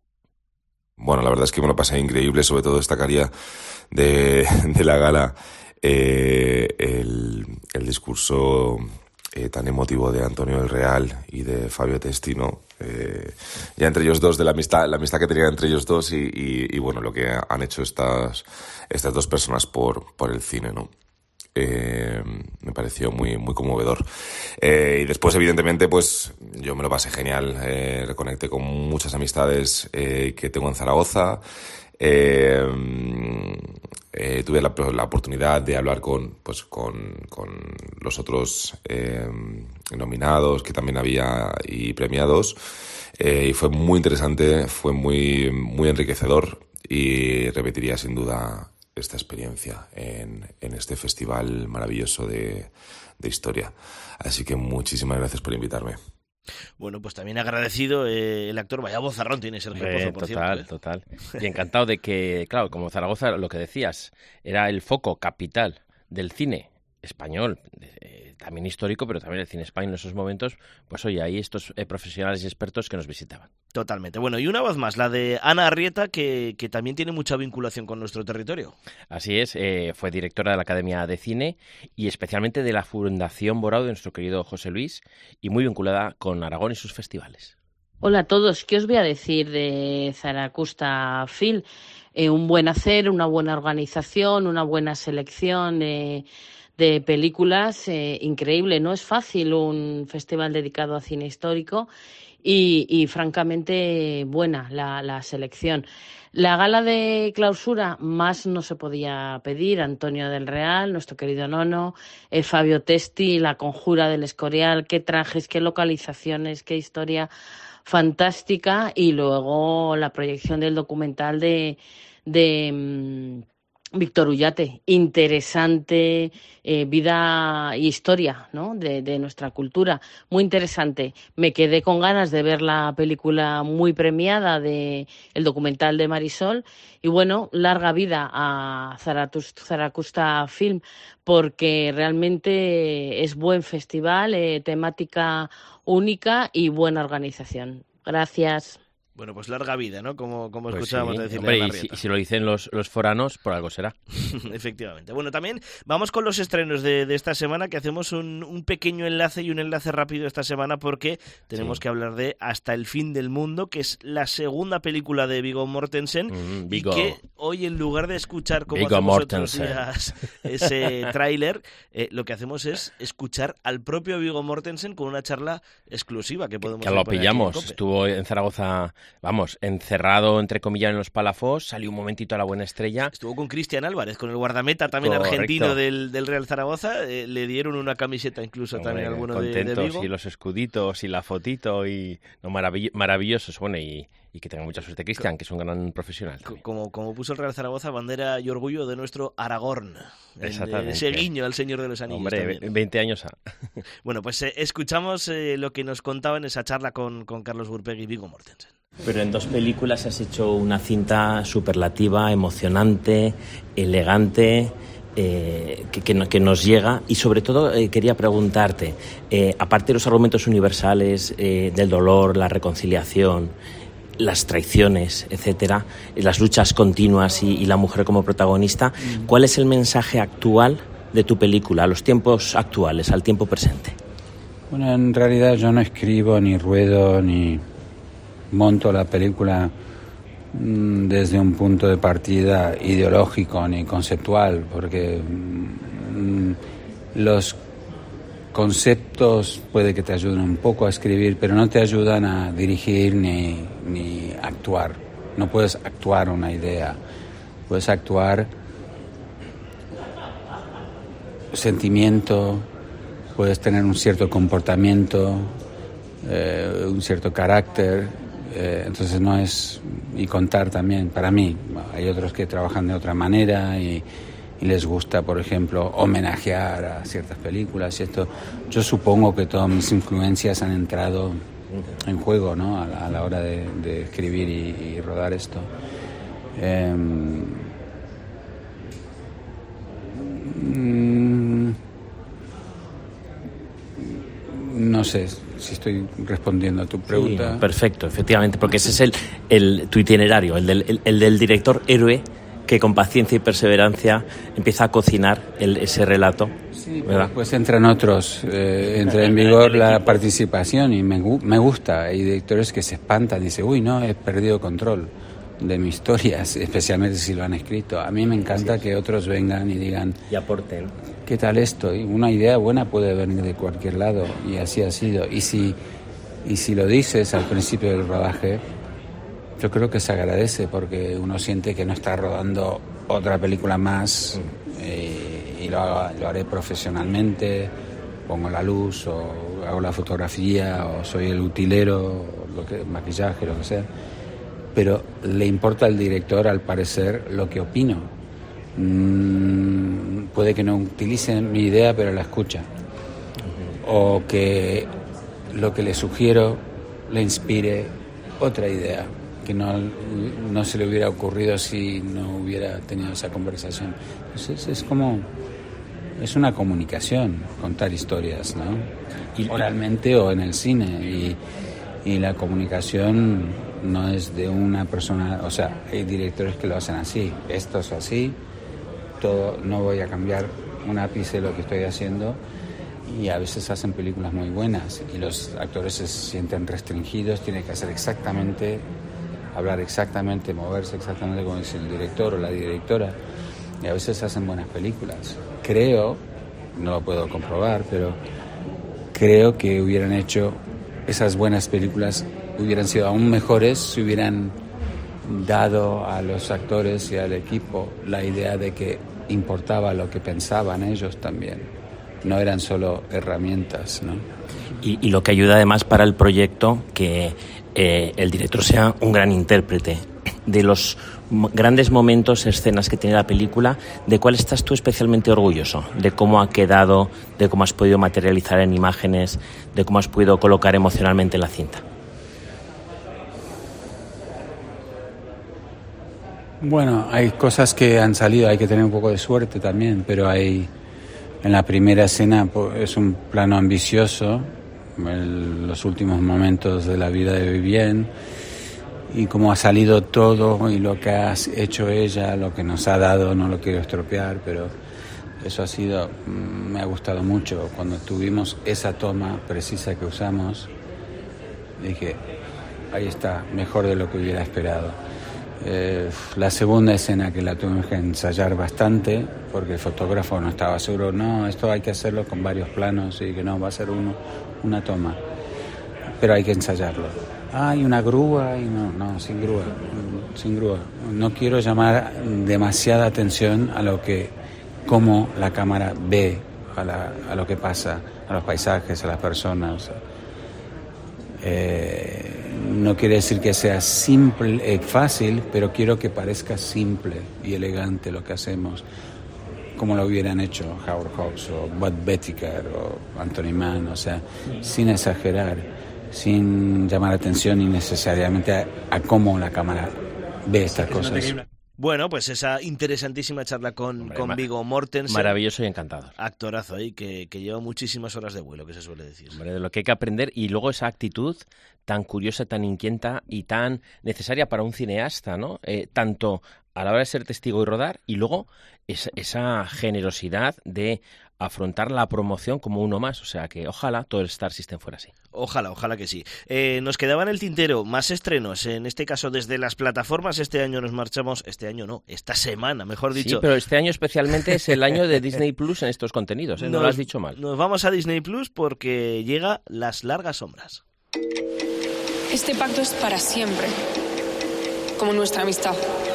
Bueno, la verdad es que me lo pasé increíble, sobre todo destacaría de, de la gala eh, el, el discurso eh, tan emotivo de Antonio del Real y de Fabio Testino, eh, ya entre ellos dos, de la amistad, la amistad que tenían entre ellos dos y, y, y bueno, lo que han hecho estas, estas dos personas por, por el cine, ¿no? Eh, me pareció muy muy conmovedor. Eh, y después, evidentemente, pues yo me lo pasé genial. Eh, reconecté con muchas amistades eh, que tengo en Zaragoza. Eh, eh, tuve la, la oportunidad de hablar con, pues, con, con los otros eh, nominados que también había y premiados. Eh, y fue muy interesante, fue muy, muy enriquecedor y repetiría sin duda esta experiencia en, en este festival maravilloso de, de historia. Así que muchísimas gracias por invitarme. Bueno, pues también agradecido eh, el actor, vaya vozarrón tiene Sergio eh, Pozo, por total, cierto. Total, total. Y encantado de que, claro, como Zaragoza, lo que decías, era el foco capital del cine español, eh, también histórico, pero también el cine español en esos momentos, pues oye, ahí estos eh, profesionales y expertos que nos visitaban. Totalmente. Bueno, y una voz más, la de Ana Arrieta, que, que también tiene mucha vinculación con nuestro territorio. Así es, eh, fue directora de la Academia de Cine y especialmente de la Fundación Borao de nuestro querido José Luis, y muy vinculada con Aragón y sus festivales. Hola a todos, ¿qué os voy a decir de Zaragoza Film? Eh, un buen hacer, una buena organización, una buena selección de, de películas, eh, increíble. No es fácil un festival dedicado a cine histórico y, y francamente buena la, la selección. La gala de clausura más no se podía pedir. Antonio del Real, nuestro querido Nono, eh, Fabio Testi, La Conjura del Escorial, qué trajes, qué localizaciones, qué historia fantástica, y luego la proyección del documental de, de um, Víctor Ullate, interesante, eh, vida y historia, ¿no?, de, de nuestra cultura, muy interesante. Me quedé con ganas de ver la película muy premiada, de el documental de Marisol, y bueno, larga vida a Zaragoza Film, porque realmente es buen festival, eh, temática única y buena organización. Gracias. Bueno, pues larga vida, ¿no? Como, como Pues escuchábamos sí, decirle hombre, a y, Larrieta. si, y si lo dicen los, los foranos, por algo será. Efectivamente. Bueno, también vamos con los estrenos de, de esta semana, que hacemos un, un pequeño enlace y un enlace rápido esta semana, porque tenemos Sí. que hablar de Hasta el fin del mundo, que es la segunda película de Viggo Mortensen, Mm, y Viggo. que hoy, en lugar de escuchar como Viggo hacemos otros Mortensen. días ese tráiler, eh, lo que hacemos es escuchar al propio Viggo Mortensen con una charla exclusiva que podemos Que lo poner aquí en pillamos. COPE. Estuvo en Zaragoza, vamos, encerrado, entre comillas, en los Palafós, salió un momentito a la buena estrella. Estuvo con Cristian Álvarez, con el guardameta también Correcto. argentino del, del Real Zaragoza. Eh, le dieron una camiseta incluso también Hombre, alguno de, de contentos, Vigo. y los escuditos y la fotito y no, maravill- maravillosos. Bueno, y, y que tenga mucha suerte Cristian, que es un gran profesional. Como, como puso el Real Zaragoza, bandera y orgullo de nuestro Aragorn. En- Exactamente. Ese guiño al Señor de los Anillos. Hombre, también. veinte años a... Bueno, pues eh, escuchamos eh, lo que nos contaba en esa charla con, con Carlos Burpegui y Viggo Mortensen. Pero en dos películas has hecho una cinta superlativa, emocionante, elegante, eh, que, que, no- que nos llega. Y sobre todo eh, quería preguntarte, eh, aparte de los argumentos universales, eh, del dolor, la reconciliación, las traiciones, etcétera, eh, las luchas continuas y, y la mujer como protagonista, ¿cuál es el mensaje actual de tu película, a los tiempos actuales, al tiempo presente? Bueno, en realidad yo no escribo, ni ruedo, ni monto la película mm, desde un punto de partida ideológico ni conceptual, porque mm, los conceptos puede que te ayuden un poco a escribir, pero no te ayudan a dirigir ni, ni actuar. No puedes actuar una idea, puedes actuar sentimiento, puedes tener un cierto comportamiento, eh, un cierto carácter, eh, entonces no es, y contar también, para mí, hay otros que trabajan de otra manera y, y les gusta, por ejemplo, homenajear a ciertas películas y esto. Yo supongo que todas mis influencias han entrado en juego, ¿no?, a la, a la hora de, de escribir y, y rodar esto. Eh, mm, no sé si estoy respondiendo a tu pregunta. Sí, perfecto, efectivamente, porque ese es el, el tu itinerario, el del, el, el del director héroe que con paciencia y perseverancia empieza a cocinar el, ese relato. Sí, ¿verdad? Después entran otros, eh, entra en vigor la participación y me, gu- me gusta. Hay directores que se espantan y dicen, uy, no, he perdido control de mis historias, especialmente si lo han escrito. A mí me encanta que otros vengan y digan, Y aporten. ¿qué tal esto? Y una idea buena puede venir de cualquier lado, y así ha sido. Y si, y si lo dices al principio del rodaje, yo creo que se agradece, porque uno siente que no está rodando otra película más, eh, y lo, hago- lo haré profesionalmente, pongo la luz, o hago la fotografía, o soy el utilero, o lo que, maquillaje, lo que sea. Pero le importa al director, al parecer, lo que opino. Mm, puede que no utilice mi idea, pero la escucha. O que lo que le sugiero le inspire otra idea que no, no se le hubiera ocurrido si no hubiera tenido esa conversación. Entonces es como, es una comunicación, contar historias, ¿no? Oralmente o en el cine. Y, y la comunicación no es de una persona, o sea, hay directores que lo hacen así, esto es así, todo, no voy a cambiar un ápice de lo que estoy haciendo, y a veces hacen películas muy buenas y los actores se sienten restringidos, tienen que hacer exactamente, hablar exactamente, moverse exactamente como dice el director o la directora, y a veces hacen buenas películas. Creo, no lo puedo comprobar, pero creo que hubieran hecho esas buenas películas, hubieran sido aún mejores si hubieran dado a los actores y al equipo la idea de que importaba lo que pensaban ellos también, no eran solo herramientas, ¿no? Y, y lo que ayuda además para el proyecto que eh, el director sea un gran intérprete de los m- grandes momentos, escenas que tiene la película. ¿De cuál estás tú especialmente orgulloso? ¿De cómo ha quedado, de cómo has podido materializar en imágenes, de cómo has podido colocar emocionalmente la cinta? Bueno, hay cosas que han salido, hay que tener un poco de suerte también, pero hay, en la primera escena es un plano ambicioso, el, los últimos momentos de la vida de Vivienne, y cómo ha salido todo y lo que ha hecho ella, lo que nos ha dado, no lo quiero estropear, pero eso ha sido, me ha gustado mucho. Cuando tuvimos esa toma precisa que usamos, dije, ahí está, mejor de lo que hubiera esperado. Eh, la segunda escena que la tuvimos que ensayar bastante porque el fotógrafo no estaba seguro, no, esto hay que hacerlo con varios planos y que no, va a ser uno, una toma, pero hay que ensayarlo. Ah, hay una grúa y no, no, sin grúa, sin grúa. No quiero llamar demasiada atención a lo que, cómo la cámara ve a, la, a lo que pasa, a los paisajes, a las personas. Eh, no quiere decir que sea simple, eh, fácil, pero quiero que parezca simple y elegante lo que hacemos, como lo hubieran hecho Howard Hawks o Bud Bettiker o Anthony Mann, o sea, sin exagerar, sin llamar atención innecesariamente a, a cómo la cámara ve estas cosas. Bueno, pues esa interesantísima charla con, Hombre, con Viggo Mortensen. Maravilloso y encantador. Actorazo ahí, que, que lleva muchísimas horas de vuelo, que se suele decir. Hombre, de lo que hay que aprender, y luego esa actitud tan curiosa, tan inquieta y tan necesaria para un cineasta, ¿no? Eh, tanto a la hora de ser testigo y rodar, y luego esa, esa generosidad de afrontar la promoción como uno más. O sea que ojalá todo el Star System fuera así. Ojalá, ojalá que sí. Eh, nos quedaba en el tintero más estrenos, en este caso desde las plataformas. Este año nos marchamos, este año no, esta semana, mejor dicho. Sí, pero este año especialmente es el año de Disney Plus en estos contenidos, ¿eh? No nos, lo has dicho mal. Nos vamos a Disney Plus porque llega Las Largas Sombras. Este pacto es para siempre, como nuestra amistad.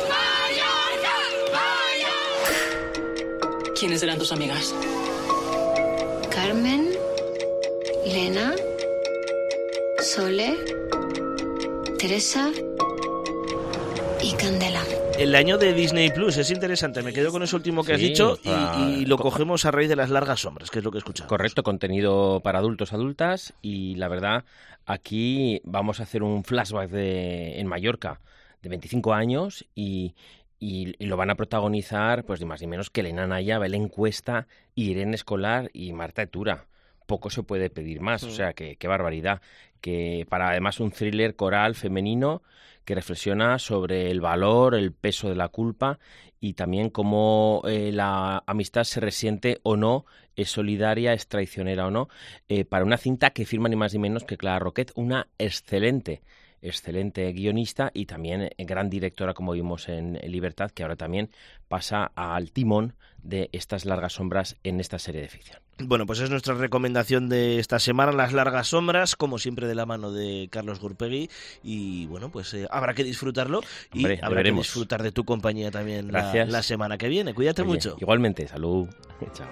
¿Quiénes eran tus amigas? Carmen, Lena, Sole, Teresa y Candela. El año de Disney Plus es interesante, me quedo con eso último que has Sí, dicho y, para- y lo cogemos a raíz de Las Largas Sombras, que es lo que he escuchado. Correcto, contenido para adultos, adultas, y la verdad, aquí vamos a hacer un flashback de en Mallorca de veinticinco años y, y, y lo van a protagonizar pues ni más ni menos que Elena Naya, Belén Cuesta, Irene Escolar y Marta Etura. Poco se puede pedir más, Mm. o sea, que qué barbaridad. Que para además un thriller coral femenino que reflexiona sobre el valor, el peso de la culpa y también cómo eh, la amistad se resiente o no, es solidaria, es traicionera o no, eh, para una cinta que firma ni más ni menos que Clara Roquet, una excelente, excelente guionista y también eh, gran directora, como vimos en Libertad, que ahora también pasa al timón de estas largas sombras en esta serie de ficción. Bueno, pues es nuestra recomendación de esta semana, Las Largas Sombras, como siempre de la mano de Carlos Gurpegui, y bueno, pues eh, habrá que disfrutarlo y Hombre, habrá veremos. que disfrutar de tu compañía también la, Gracias. la semana que viene. Cuídate Oye, mucho. Igualmente, salud. Chao.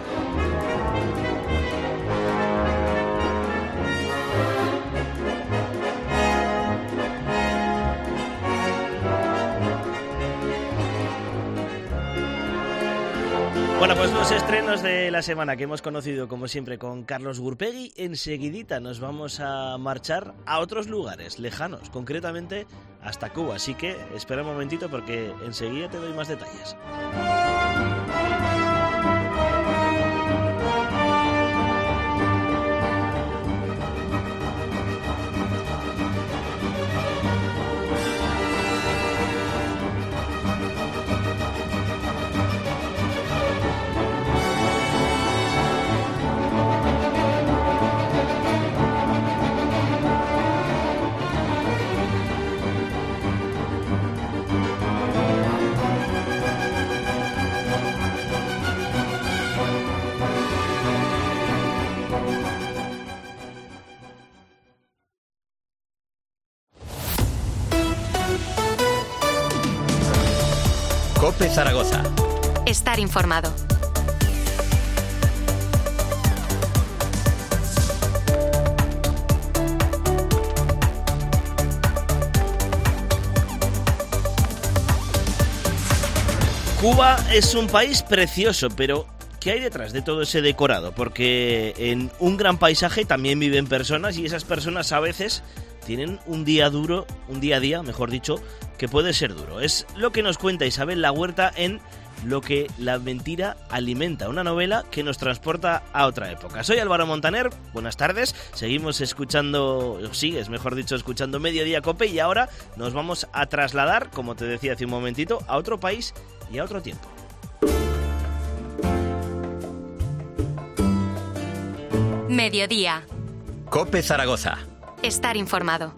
Bueno, pues los estrenos de la semana que hemos conocido, como siempre, con Carlos Gurpegui. Enseguidita nos vamos a marchar a otros lugares lejanos, concretamente hasta Cuba. Así que espera un momentito porque enseguida te doy más detalles. Zaragoza. Estar informado. Cuba es un país precioso, pero ¿qué hay detrás de todo ese decorado? Porque en un gran paisaje también viven personas y esas personas a veces tienen un día duro, un día a día, mejor dicho, que puede ser duro. Es lo que nos cuenta Isabel La Huerta en Lo que la mentira alimenta, una novela que nos transporta a otra época. Soy Álvaro Montaner, buenas tardes, seguimos escuchando, o sigues mejor dicho, escuchando Mediodía Cope y ahora nos vamos a trasladar, como te decía hace un momentito, a otro país y a otro tiempo. Mediodía. Cope Zaragoza. Estar informado.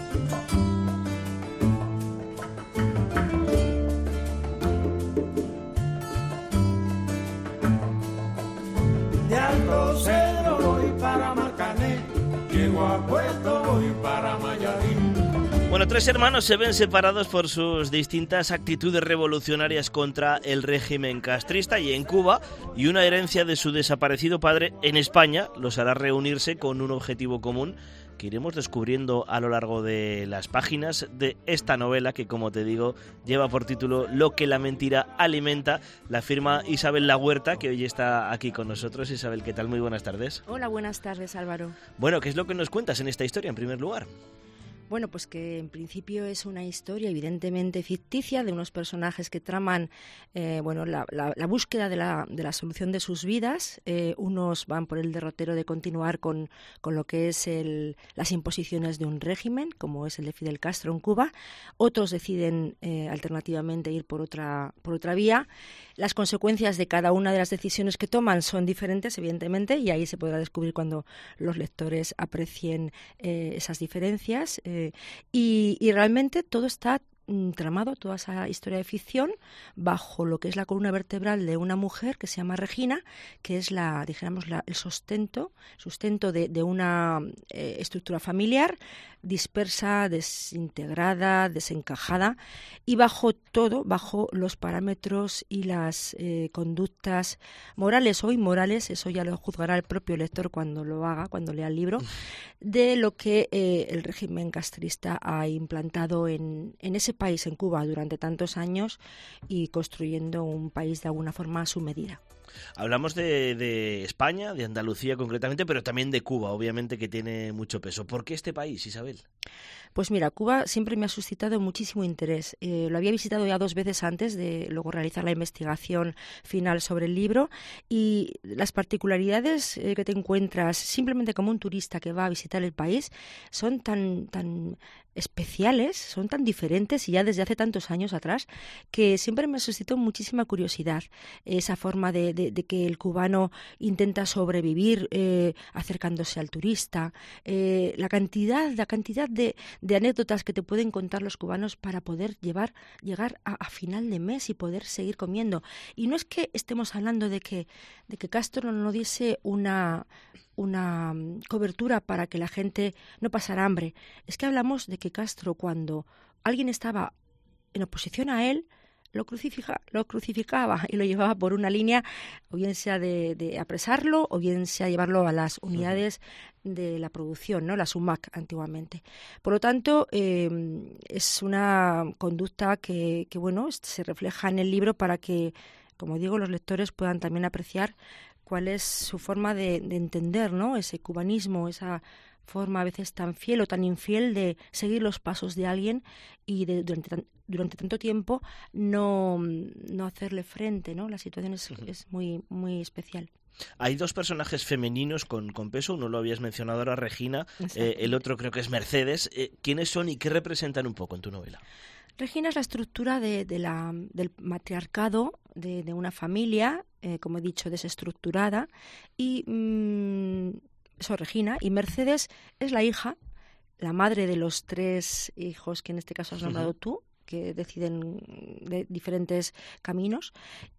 De Alto Cedro voy para Marcané, llego a Puerto voy para Mayarín. Bueno, tres hermanos se ven separados por sus distintas actitudes revolucionarias contra el régimen castrista y en Cuba, y una herencia de su desaparecido padre en España los hará reunirse con un objetivo común que iremos descubriendo a lo largo de las páginas de esta novela que, como te digo, lleva por título Lo que la mentira alimenta. La firma Isabel La Huerta, que hoy está aquí con nosotros. Isabel, ¿qué tal? Muy buenas tardes. Hola, buenas tardes, Álvaro. Bueno, ¿qué es lo que nos cuentas en esta historia, en primer lugar? Bueno, pues que en principio es una historia evidentemente ficticia de unos personajes que traman eh, bueno, la, la, la búsqueda de la, de la solución de sus vidas. Eh, unos van por el derrotero de continuar con, con lo que es el, las imposiciones de un régimen, como es el de Fidel Castro en Cuba. Otros deciden eh, alternativamente ir por otra, por otra vía. Las consecuencias de cada una de las decisiones que toman son diferentes, evidentemente, y ahí se podrá descubrir cuando los lectores aprecien eh, esas diferencias. Eh, y, y realmente todo está mm, tramado, toda esa historia de ficción, bajo lo que es la columna vertebral de una mujer que se llama Regina, que es la, dijéramos, la, el sustento, sustento de, de una eh, estructura familiar dispersa, desintegrada, desencajada, y bajo todo, bajo los parámetros y las eh, conductas morales o inmorales, eso ya lo juzgará el propio lector cuando lo haga, cuando lea el libro, de lo que eh, el régimen castrista ha implantado en, en ese país, en Cuba, durante tantos años y construyendo un país de alguna forma a su medida. Hablamos de, de España, de Andalucía concretamente, pero también de Cuba, obviamente, que tiene mucho peso. ¿Por qué este país, Isabel? Pues mira, Cuba siempre me ha suscitado muchísimo interés. Eh, lo había visitado ya dos veces antes de luego realizar la investigación final sobre el libro, y las particularidades eh, que te encuentras simplemente como un turista que va a visitar el país son tan, tan especiales, son tan diferentes y ya desde hace tantos años atrás, que siempre me suscitó muchísima curiosidad esa forma de, de, de que el cubano intenta sobrevivir eh, acercándose al turista, eh, la cantidad, la cantidad de, de anécdotas que te pueden contar los cubanos para poder llevar, llegar a, a final de mes y poder seguir comiendo. Y no es que estemos hablando de que, de que Castro no diese una una cobertura para que la gente no pasara hambre. Es que hablamos de que Castro, cuando alguien estaba en oposición a él, lo, crucifica, lo crucificaba y lo llevaba por una línea, o bien sea de, de apresarlo, o bien sea llevarlo a las unidades de la producción, ¿no? Las U M A C antiguamente. Por lo tanto, eh, es una conducta que, que bueno, se refleja en el libro para que, como digo, los lectores puedan también apreciar cuál es su forma de, de entender, ¿no? Ese cubanismo, esa forma a veces tan fiel o tan infiel de seguir los pasos de alguien y de, durante, tan, durante tanto tiempo no, no hacerle frente, ¿no? La situación es, es muy, muy especial. Hay dos personajes femeninos con, con peso, uno lo habías mencionado ahora, Regina, eh, el otro creo que es Mercedes. Eh, ¿Quiénes son y qué representan un poco en tu novela? Regina es la estructura de, de la, del matriarcado de, de una familia, eh, como he dicho, desestructurada, y mmm, eso, Regina, y Mercedes es la hija, la madre de los tres hijos que en este caso has nombrado uh-huh. tú, que deciden de diferentes caminos,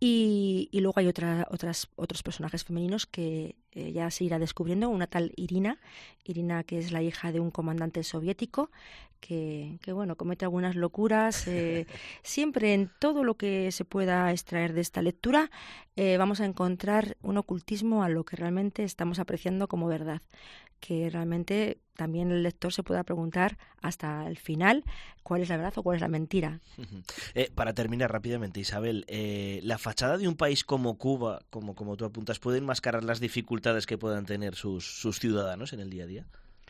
y, y luego hay otra, otras, otros personajes femeninos que eh, ya se irá descubriendo, una tal Irina, Irina que es la hija de un comandante soviético, que, que bueno, comete algunas locuras. Eh, siempre en todo lo que se pueda extraer de esta lectura eh, vamos a encontrar un ocultismo a lo que realmente estamos apreciando como verdad, que realmente también el lector se pueda preguntar hasta el final cuál es la verdad o cuál es la mentira. Eh, para terminar rápidamente, Isabel, eh, la fachada de un país como Cuba, como, como tú apuntas, ¿puede enmascarar las dificultades que puedan tener sus, sus ciudadanos en el día a día?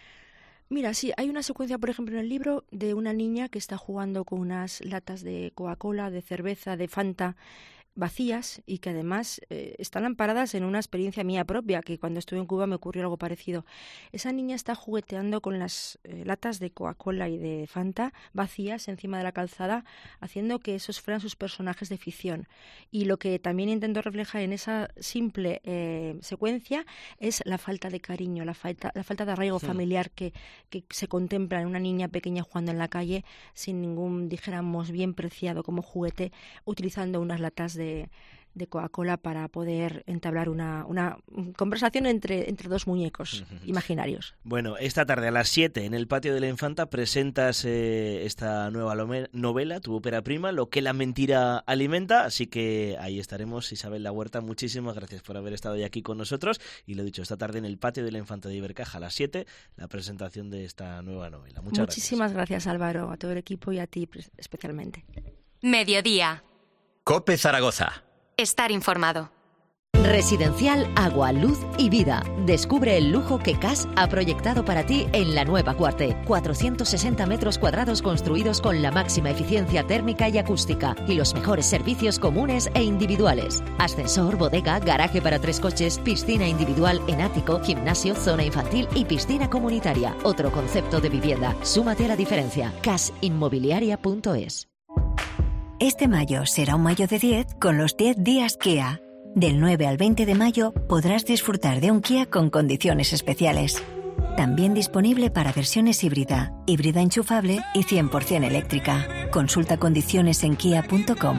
Mira, sí, hay una secuencia, por ejemplo, en el libro de una niña que está jugando con unas latas de Coca-Cola, de cerveza, de Fanta, vacías, y que además eh, están amparadas en una experiencia mía propia, que cuando estuve en Cuba me ocurrió algo parecido. Esa niña está jugueteando con las eh, latas de Coca-Cola y de Fanta vacías encima de la calzada, haciendo que esos fueran sus personajes de ficción. Y lo que también intento reflejar en esa simple eh, secuencia es la falta de cariño, la falta, la falta de arraigo sí. familiar que, que se contempla en una niña pequeña jugando en la calle sin ningún, dijéramos, bien preciado como juguete, utilizando unas latas de De, de Coca-Cola para poder entablar una, una conversación entre, entre dos muñecos uh-huh. imaginarios. Bueno, esta tarde a las siete en el Patio de la Infanta presentas eh, esta nueva novela, tu ópera prima, Lo que la mentira alimenta, así que ahí estaremos. Isabel Lahuerta, muchísimas gracias por haber estado hoy aquí con nosotros, y lo dicho, esta tarde en el Patio de la Infanta de Ibercaja a las siete, la presentación de esta nueva novela. Muchas Muchísimas gracias. gracias, Álvaro, a todo el equipo y a ti especialmente. Mediodía. COPE Zaragoza. Estar informado. Residencial Agua, Luz y Vida. Descubre el lujo que C A S ha proyectado para ti en la nueva Cuarte. cuatrocientos sesenta metros cuadrados construidos con la máxima eficiencia térmica y acústica y los mejores servicios comunes e individuales. Ascensor, bodega, garaje para tres coches, piscina individual en ático, gimnasio, zona infantil y piscina comunitaria. Otro concepto de vivienda. Súmate a la diferencia. cas inmobiliaria punto es. Este mayo será un mayo de diez con los diez días Kia. Del nueve al veinte de mayo podrás disfrutar de un Kia con condiciones especiales. También disponible para versiones híbrida, híbrida enchufable y cien por ciento eléctrica. Consulta condiciones en kia punto com.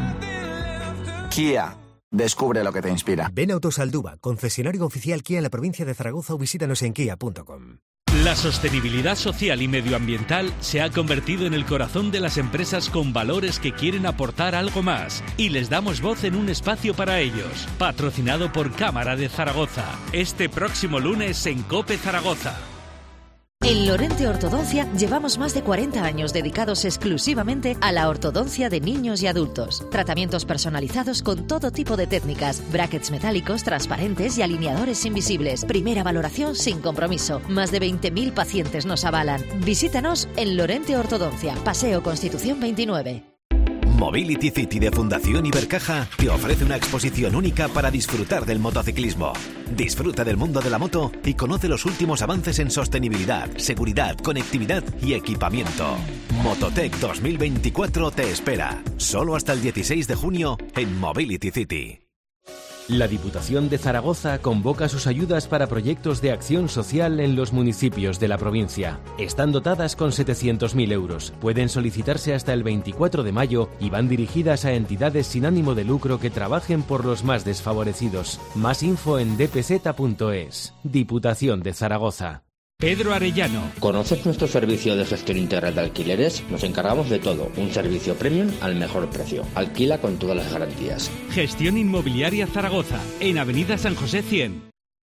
Kia. Descubre lo que te inspira. Ven a Autosaldúa, concesionario oficial Kia en la provincia de Zaragoza, o visítanos en kia punto com. La sostenibilidad social y medioambiental se ha convertido en el corazón de las empresas con valores que quieren aportar algo más, y les damos voz en un espacio para ellos. Patrocinado por Cámara de Zaragoza. Este próximo lunes en COPE Zaragoza. En Lorente Ortodoncia llevamos más de cuarenta años dedicados exclusivamente a la ortodoncia de niños y adultos. Tratamientos personalizados con todo tipo de técnicas, brackets metálicos, transparentes y alineadores invisibles. Primera valoración sin compromiso. Más de veinte mil pacientes nos avalan. Visítanos en Lorente Ortodoncia, Paseo Constitución veintinueve. Mobility City de Fundación Ibercaja te ofrece una exposición única para disfrutar del motociclismo. Disfruta del mundo de la moto y conoce los últimos avances en sostenibilidad, seguridad, conectividad y equipamiento. Mototech dos mil veinticuatro te espera, solo hasta el dieciséis de junio en Mobility City. La Diputación de Zaragoza convoca sus ayudas para proyectos de acción social en los municipios de la provincia. Están dotadas con setecientos mil euros. Pueden solicitarse hasta el veinticuatro de mayo y van dirigidas a entidades sin ánimo de lucro que trabajen por los más desfavorecidos. Más info en d p z punto es. Diputación de Zaragoza. Pedro Arellano. ¿Conoces nuestro servicio de gestión integral de alquileres? Nos encargamos de todo, un servicio premium al mejor precio. Alquila con todas las garantías. Gestión Inmobiliaria Zaragoza, en Avenida San José cien.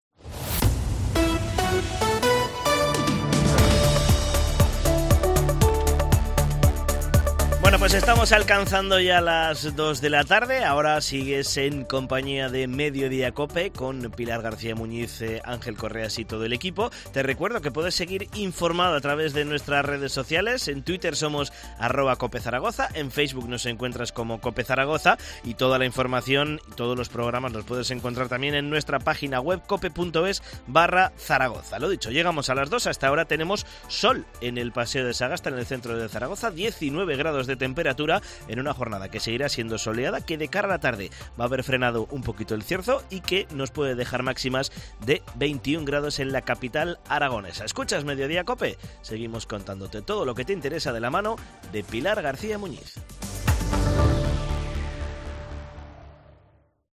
Bueno, pues estamos alcanzando ya las dos de la tarde. Ahora sigues en compañía de Mediodía Cope con Pilar García Muñiz, eh, Ángel Correas y todo el equipo. Te recuerdo que puedes seguir informado a través de nuestras redes sociales. En Twitter somos arroba Cope Zaragoza, en Facebook nos encuentras como Cope Zaragoza, y toda la información y todos los programas los puedes encontrar también en nuestra página web cope punto es barra Zaragoza. Lo dicho, llegamos a las dos. Hasta ahora tenemos sol en el Paseo de Sagasta, en el centro de Zaragoza, diecinueve grados de temperatura en una jornada que seguirá siendo soleada, que de cara a la tarde va a haber frenado un poquito el cierzo y que nos puede dejar máximas de veintiún grados en la capital aragonesa. ¿Escuchas Mediodía Cope? Seguimos contándote todo lo que te interesa de la mano de Pilar García Muñiz.